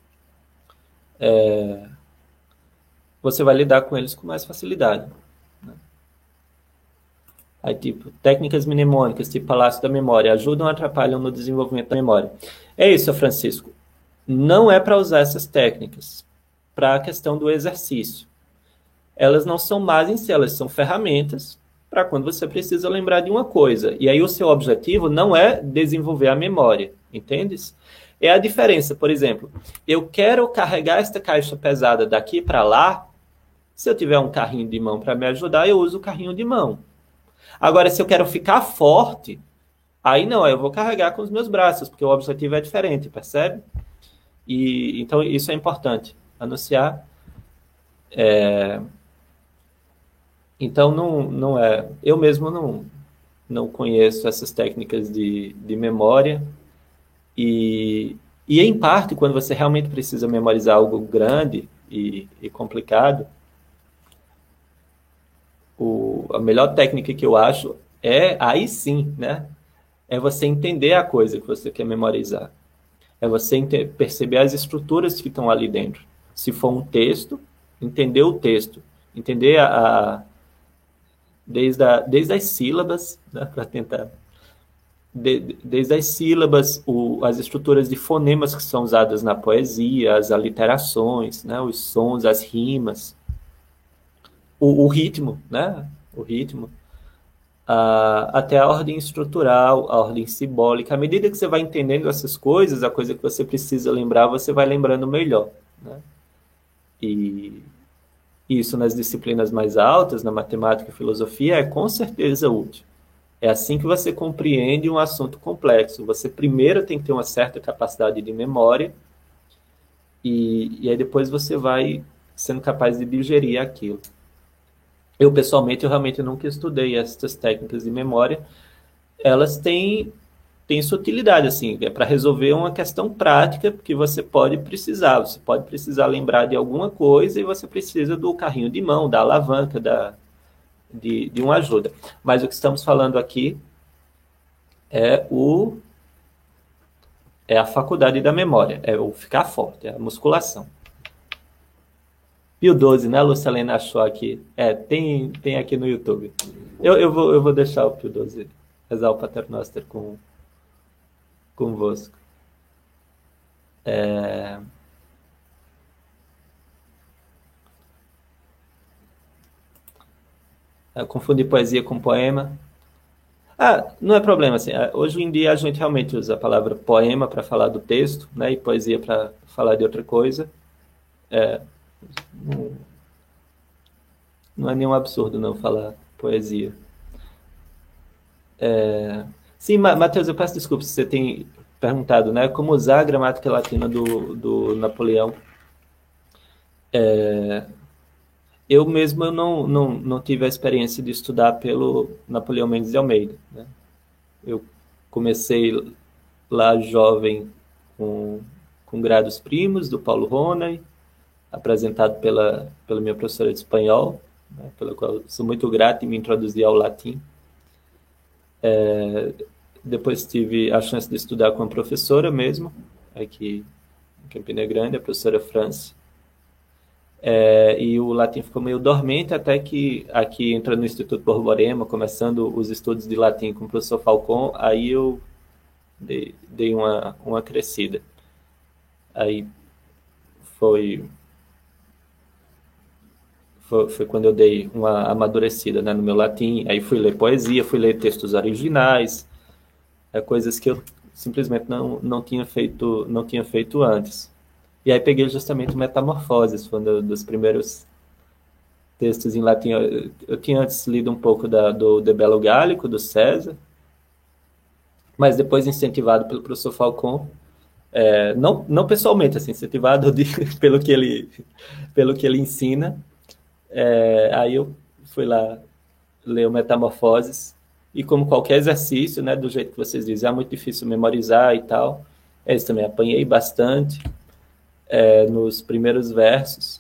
é, você vai lidar com eles com mais facilidade. Né? Aí, tipo, técnicas mnemônicas, tipo Palácio da Memória, ajudam ou atrapalham no desenvolvimento da memória. É isso, Francisco. Não é para usar essas técnicas para a questão do exercício. Elas não são más em si, elas são ferramentas para quando você precisa lembrar de uma coisa. E aí o seu objetivo não é desenvolver a memória, entendes? É a diferença, por exemplo, eu quero carregar esta caixa pesada daqui para lá, se eu tiver um carrinho de mão para me ajudar, eu uso o carrinho de mão. Agora, se eu quero ficar forte, aí não, eu vou carregar com os meus braços, porque o objetivo é diferente, percebe? E então isso é importante, anunciar. É... Então, não, não é... Eu mesmo não, não conheço essas técnicas de, de memória. E, e, em parte, quando você realmente precisa memorizar algo grande e, e complicado, o, a melhor técnica que eu acho é, aí sim, né? É você entender a coisa que você quer memorizar. É você perceber as estruturas que estão ali dentro. Se for um texto, entender o texto. Entender a... a Desde, a, desde as sílabas, né, para tentar, de, desde as sílabas, o, as estruturas de fonemas que são usadas na poesia, as aliterações, né, os sons, as rimas, o, o ritmo, né, o ritmo, a, até a ordem estrutural, a ordem simbólica. À medida que você vai entendendo essas coisas, a coisa que você precisa lembrar, você vai lembrando melhor, né, e... Isso nas disciplinas mais altas, na matemática e filosofia, é com certeza útil. É assim que você compreende um assunto complexo. Você primeiro tem que ter uma certa capacidade de memória e, e aí depois você vai sendo capaz de digerir aquilo. Eu, pessoalmente, eu realmente nunca estudei essas técnicas de memória. Elas têm, têm sutilidade, assim, é para resolver uma questão prática que você pode precisar. Você pode precisar lembrar de alguma coisa e você precisa do carrinho de mão, da alavanca, da, de, de uma ajuda. Mas o que estamos falando aqui é, o, é a faculdade da memória, é o ficar forte, é a musculação. Pio doze, né, Lucilena achou aqui. É, tem, tem aqui no YouTube. Eu, eu, vou, eu vou deixar o Pio doze rezar o Pater Noster com convosco. É... Eu confundi poesia com poema. Ah, não é problema, assim, hoje em dia a gente realmente usa a palavra poema para falar do texto, né, e poesia para falar de outra coisa. É, não, não é nenhum absurdo não falar poesia. É... Sim, Matheus, eu peço desculpas se você tem perguntado, né, como usar a gramática latina do, do Napoleão. É, Eu mesmo eu não, não, não tive a experiência de estudar pelo Napoleão Mendes de Almeida, né? Eu comecei lá jovem com, com Grados Primos, do Paulo Ronay, apresentado pela, pela minha professora de espanhol, né, pela qual sou muito grato e me introduzi ao latim. É, depois tive a chance de estudar com a professora mesmo, aqui em Campina Grande, a professora Franci. É, e o latim ficou meio dormente até que aqui entra no Instituto Borborema, começando os estudos de latim com o professor Falcon, aí eu dei, dei uma, uma crescida. Aí foi, foi, foi quando eu dei uma amadurecida, né, no meu latim, aí fui ler poesia, fui ler textos originais, é, coisas que eu simplesmente não, não, tinha feito, não tinha feito antes. E aí peguei justamente Metamorfoses, foi um dos primeiros textos em latim. Eu, eu tinha antes lido um pouco da, do De Bello Gallico, do César, mas depois incentivado pelo professor Falcon, é, não, não pessoalmente, assim, incentivado de, pelo, que ele, pelo que ele ensina, é, aí eu fui lá ler o Metamorfoses, e como qualquer exercício, né, do jeito que vocês dizem, é muito difícil memorizar e tal, eles também apanhei bastante é, nos primeiros versos,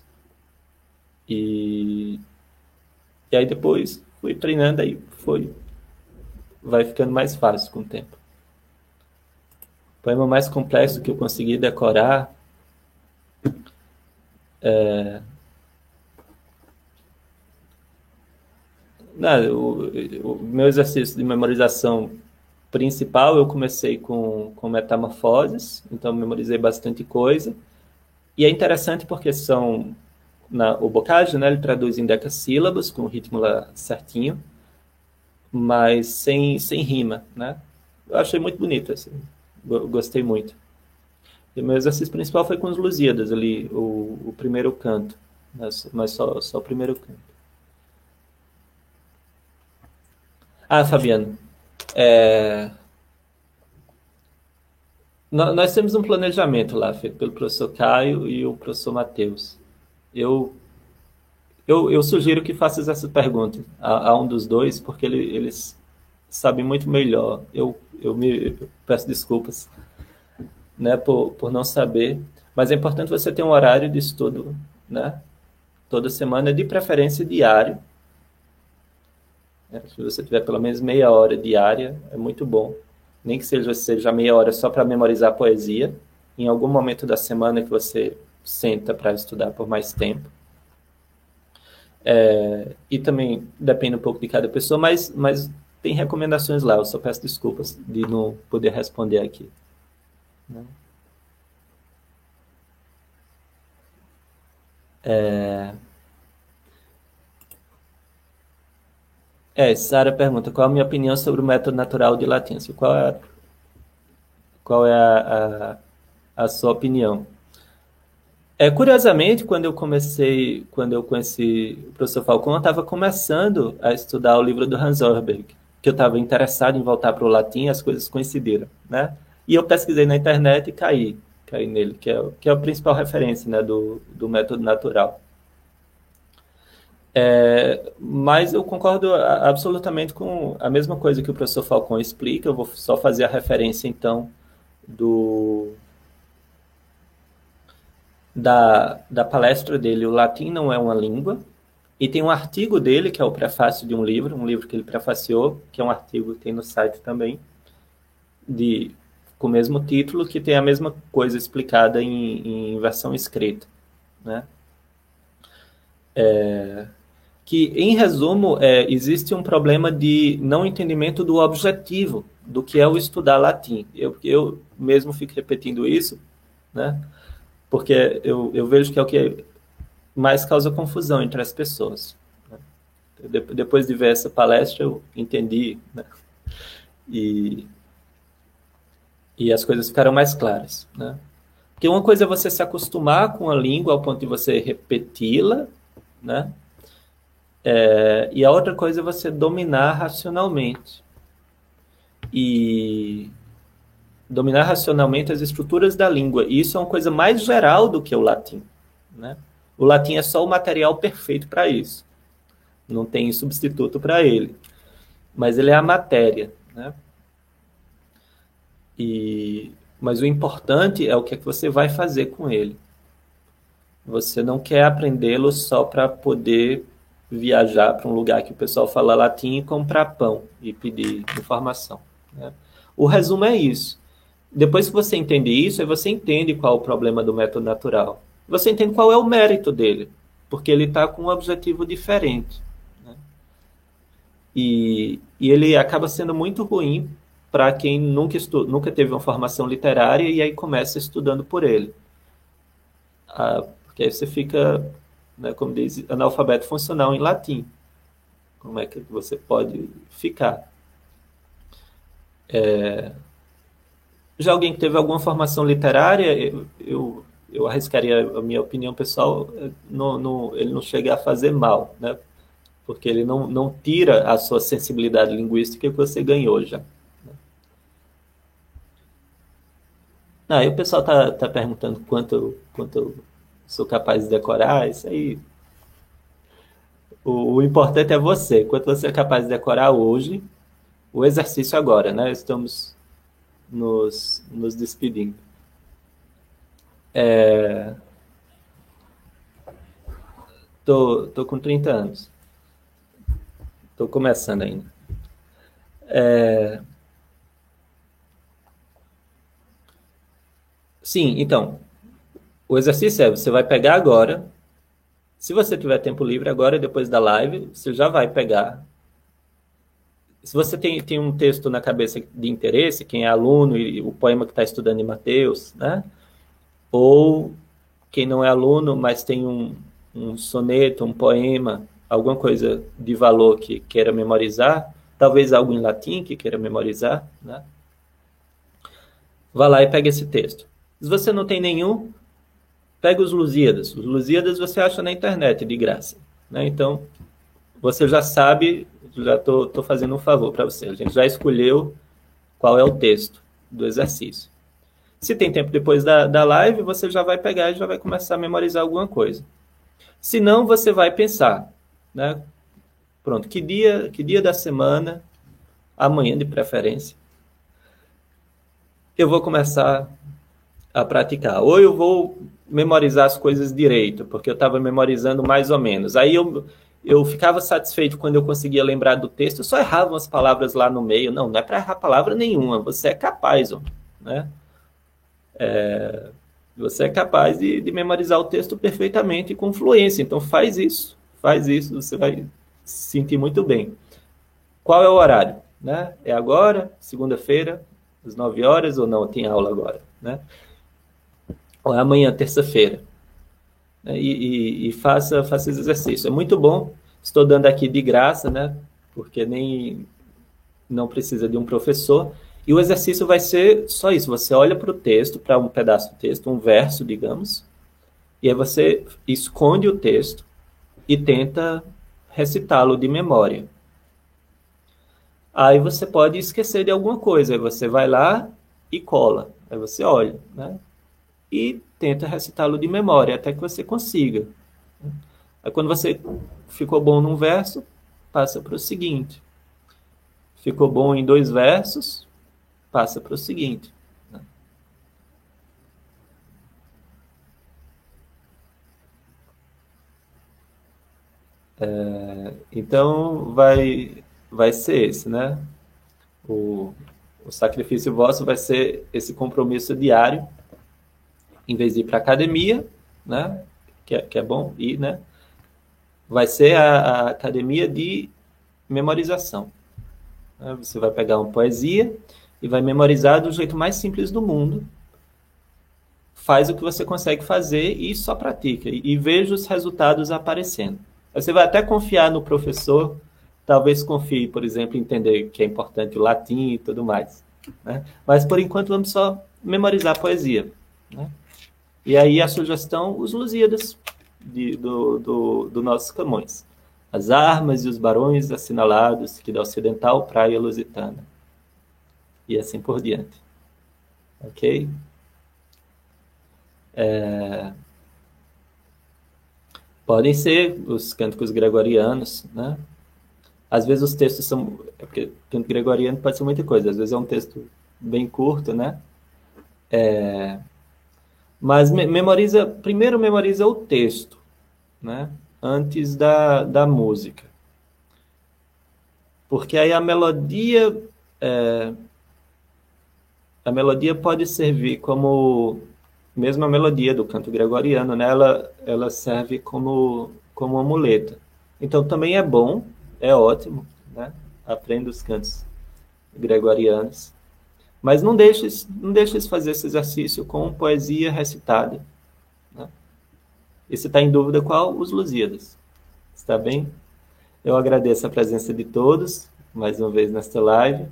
e, e aí depois fui treinando, aí foi, vai ficando mais fácil com o tempo. O poema mais complexo que eu consegui decorar é... Não, o, o meu exercício de memorização principal, eu comecei com, com Metamorfoses, então memorizei bastante coisa. E é interessante porque são... Na, o Boccaccio, né, ele traduz em decassílabos, com o ritmo lá certinho, mas sem, sem rima, né? Eu achei muito bonito, assim. Gostei muito. E o meu exercício principal foi com os Lusíadas ali, o, o primeiro canto, mas só, só o primeiro canto. Ah, Fabiano, é... nós temos um planejamento lá, feito pelo professor Caio e o professor Matheus. Eu, eu, eu sugiro que faças essa pergunta a, a um dos dois, porque ele, eles sabem muito melhor. Eu, eu me eu peço desculpas, né, por, por não saber, mas é importante você ter um horário de estudo, né, toda semana, de preferência diário. Se você tiver pelo menos meia hora diária, é muito bom. Nem que seja, seja meia hora só para memorizar poesia, em algum momento da semana que você senta para estudar por mais tempo. É, e também depende um pouco de cada pessoa, mas, mas tem recomendações lá. Eu só peço desculpas de não poder responder aqui. É, é, Sara pergunta, qual a minha opinião sobre o método natural de latência? Qual é, qual é a, a, a sua opinião? É, curiosamente, quando eu comecei, quando eu conheci o professor Falcon, eu estava começando a estudar o livro do Hans Orberg, que eu estava interessado em voltar para o latim, as coisas coincidiram, né? E eu pesquisei na internet e caí, caí nele, que é, que é a principal referência, né, do, do método natural. É, mas eu concordo absolutamente com a mesma coisa que o professor Falcon explica, eu vou só fazer a referência, então, do da, da palestra dele, O Latim Não É Uma Língua, e tem um artigo dele, que é o prefácio de um livro, um livro que ele prefaciou, que é um artigo que tem no site também, de, com o mesmo título, que tem a mesma coisa explicada em, em versão escrita, né? É, que, em resumo, é, existe um problema de não entendimento do objetivo, do que é o estudar latim. Eu, eu mesmo fico repetindo isso, né? Porque eu, eu vejo que é o que mais causa confusão entre as pessoas. Né? Depois de ver essa palestra, eu entendi, né? e, e as coisas ficaram mais claras. Né? Porque uma coisa é você se acostumar com a língua ao ponto de você repeti-la, né? É, e a outra coisa é você dominar racionalmente. E dominar racionalmente as estruturas da língua. E isso é uma coisa mais geral do que o latim, né? O latim é só o material perfeito para isso. Não tem substituto para ele. Mas ele é a matéria, né? E, mas o importante é o que, é que você vai fazer com ele. Você não quer aprendê-lo só para poder viajar para um lugar que o pessoal fala latim e comprar pão e pedir informação, né? O resumo é isso. Depois que você entende isso, aí você entende qual é o problema do método natural. Você entende qual é o mérito dele, porque ele está com um objetivo diferente, né? E, e ele acaba sendo muito ruim para quem nunca, estu, nunca teve uma formação literária e aí começa estudando por ele. Ah, porque aí você fica, né, como diz, analfabeto funcional em latim. Como é que você pode ficar? É, já alguém que teve alguma formação literária, eu, eu, eu arriscaria a minha opinião pessoal, não, não, ele não chega a fazer mal, né? Porque ele não, não tira a sua sensibilidade linguística que você ganhou já. Ah, aí o pessoal tá, tá perguntando quanto, quanto eu sou capaz de decorar, isso aí. O, o importante é você, quanto você é capaz de decorar hoje, o exercício agora, né? Estamos nos, nos despedindo. É, tô, tô com trinta anos. Tô começando ainda. É, sim, então, o exercício é, você vai pegar agora, se você tiver tempo livre agora, depois da live, você já vai pegar. Se você tem, tem um texto na cabeça de interesse, quem é aluno e o poema que está estudando em Mateus, né? Ou quem não é aluno, mas tem um, um soneto, um poema, alguma coisa de valor que queira memorizar, talvez algo em latim que queira memorizar, né? Vá lá e pega esse texto. Se você não tem nenhum, pega os Lusíadas. Os Lusíadas você acha na internet, de graça, né? Então, você já sabe, já estou fazendo um favor para você. A gente já escolheu qual é o texto do exercício. Se tem tempo depois da, da live, você já vai pegar e já vai começar a memorizar alguma coisa. Se não, você vai pensar, né? Pronto, que dia, que dia da semana, amanhã de preferência, eu vou começar a praticar. Ou eu vou memorizar as coisas direito, porque eu estava memorizando mais ou menos. Aí eu, eu ficava satisfeito quando eu conseguia lembrar do texto, eu só errava umas palavras lá no meio. Não, não é para errar palavra nenhuma, você é capaz, ó, né? É, você é capaz de, de memorizar o texto perfeitamente e com fluência. Então faz isso, faz isso, você vai se sentir muito bem. Qual é o horário? Né? É agora, segunda-feira, às nove horas, ou não? Tem aula agora, né? Ou é amanhã, terça-feira. Né? E, e, e faça, faça esse exercício. É muito bom. Estou dando aqui de graça, né? Porque nem não precisa de um professor. E o exercício vai ser só isso. Você olha para o texto, para um pedaço do texto, um verso, digamos, e aí você esconde o texto e tenta recitá-lo de memória. Aí você pode esquecer de alguma coisa. Aí você vai lá e cola. Aí você olha, né? E tenta recitá-lo de memória até que você consiga. Aí quando você ficou bom num verso, passa para o seguinte. Ficou bom em dois versos, passa para o seguinte. É, então vai, vai ser esse, né? O, o sacrifício vosso vai ser esse compromisso diário, em vez de ir para a academia, né? Que é, que é bom ir, né? Vai ser a, a academia de memorização. Né? Você vai pegar uma poesia e vai memorizar do jeito mais simples do mundo. Faz o que você consegue fazer e só pratica. E, e veja os resultados aparecendo. Você vai até confiar no professor, talvez confie, por exemplo, em entender que é importante o latim e tudo mais. Né? Mas, por enquanto, vamos só memorizar a poesia. Né? E aí a sugestão, os Lusíadas de, do, do, do nossos Camões. As armas e os barões assinalados que da ocidental praia lusitana. E assim por diante. Ok? É... Podem ser os cânticos gregorianos, né? Às vezes os textos são... É porque canto gregoriano pode ser muita coisa. Às vezes é um texto bem curto, né? É, mas me memoriza... Primeiro memoriza o texto, né? Antes da, da música. Porque aí a melodia... É, a melodia pode servir como... Mesmo a melodia do canto gregoriano, né? Ela, ela serve como, como amuleto. Então também é bom, é ótimo, né? Aprenda os cantos gregorianos. Mas não deixes, não deixes fazer esse exercício com poesia recitada, né? E se está em dúvida, qual? Os Lusíadas. Está bem? Eu agradeço a presença de todos, mais uma vez nesta live.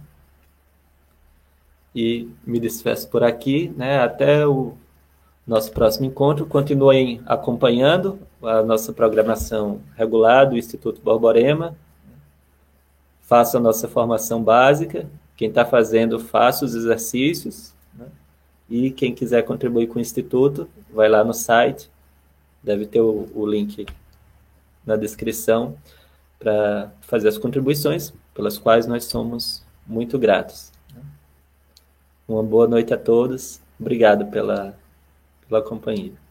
E me despeço por aqui, né? Até o nosso próximo encontro. Continuem acompanhando a nossa programação regular do Instituto Borborema. Faça a nossa formação básica. Quem está fazendo, faça os exercícios, né? E quem quiser contribuir com o Instituto, vai lá no site. Deve ter o, o link na descrição para fazer as contribuições, pelas quais nós somos muito gratos. Uma boa noite a todos. Obrigado pela, pela companhia.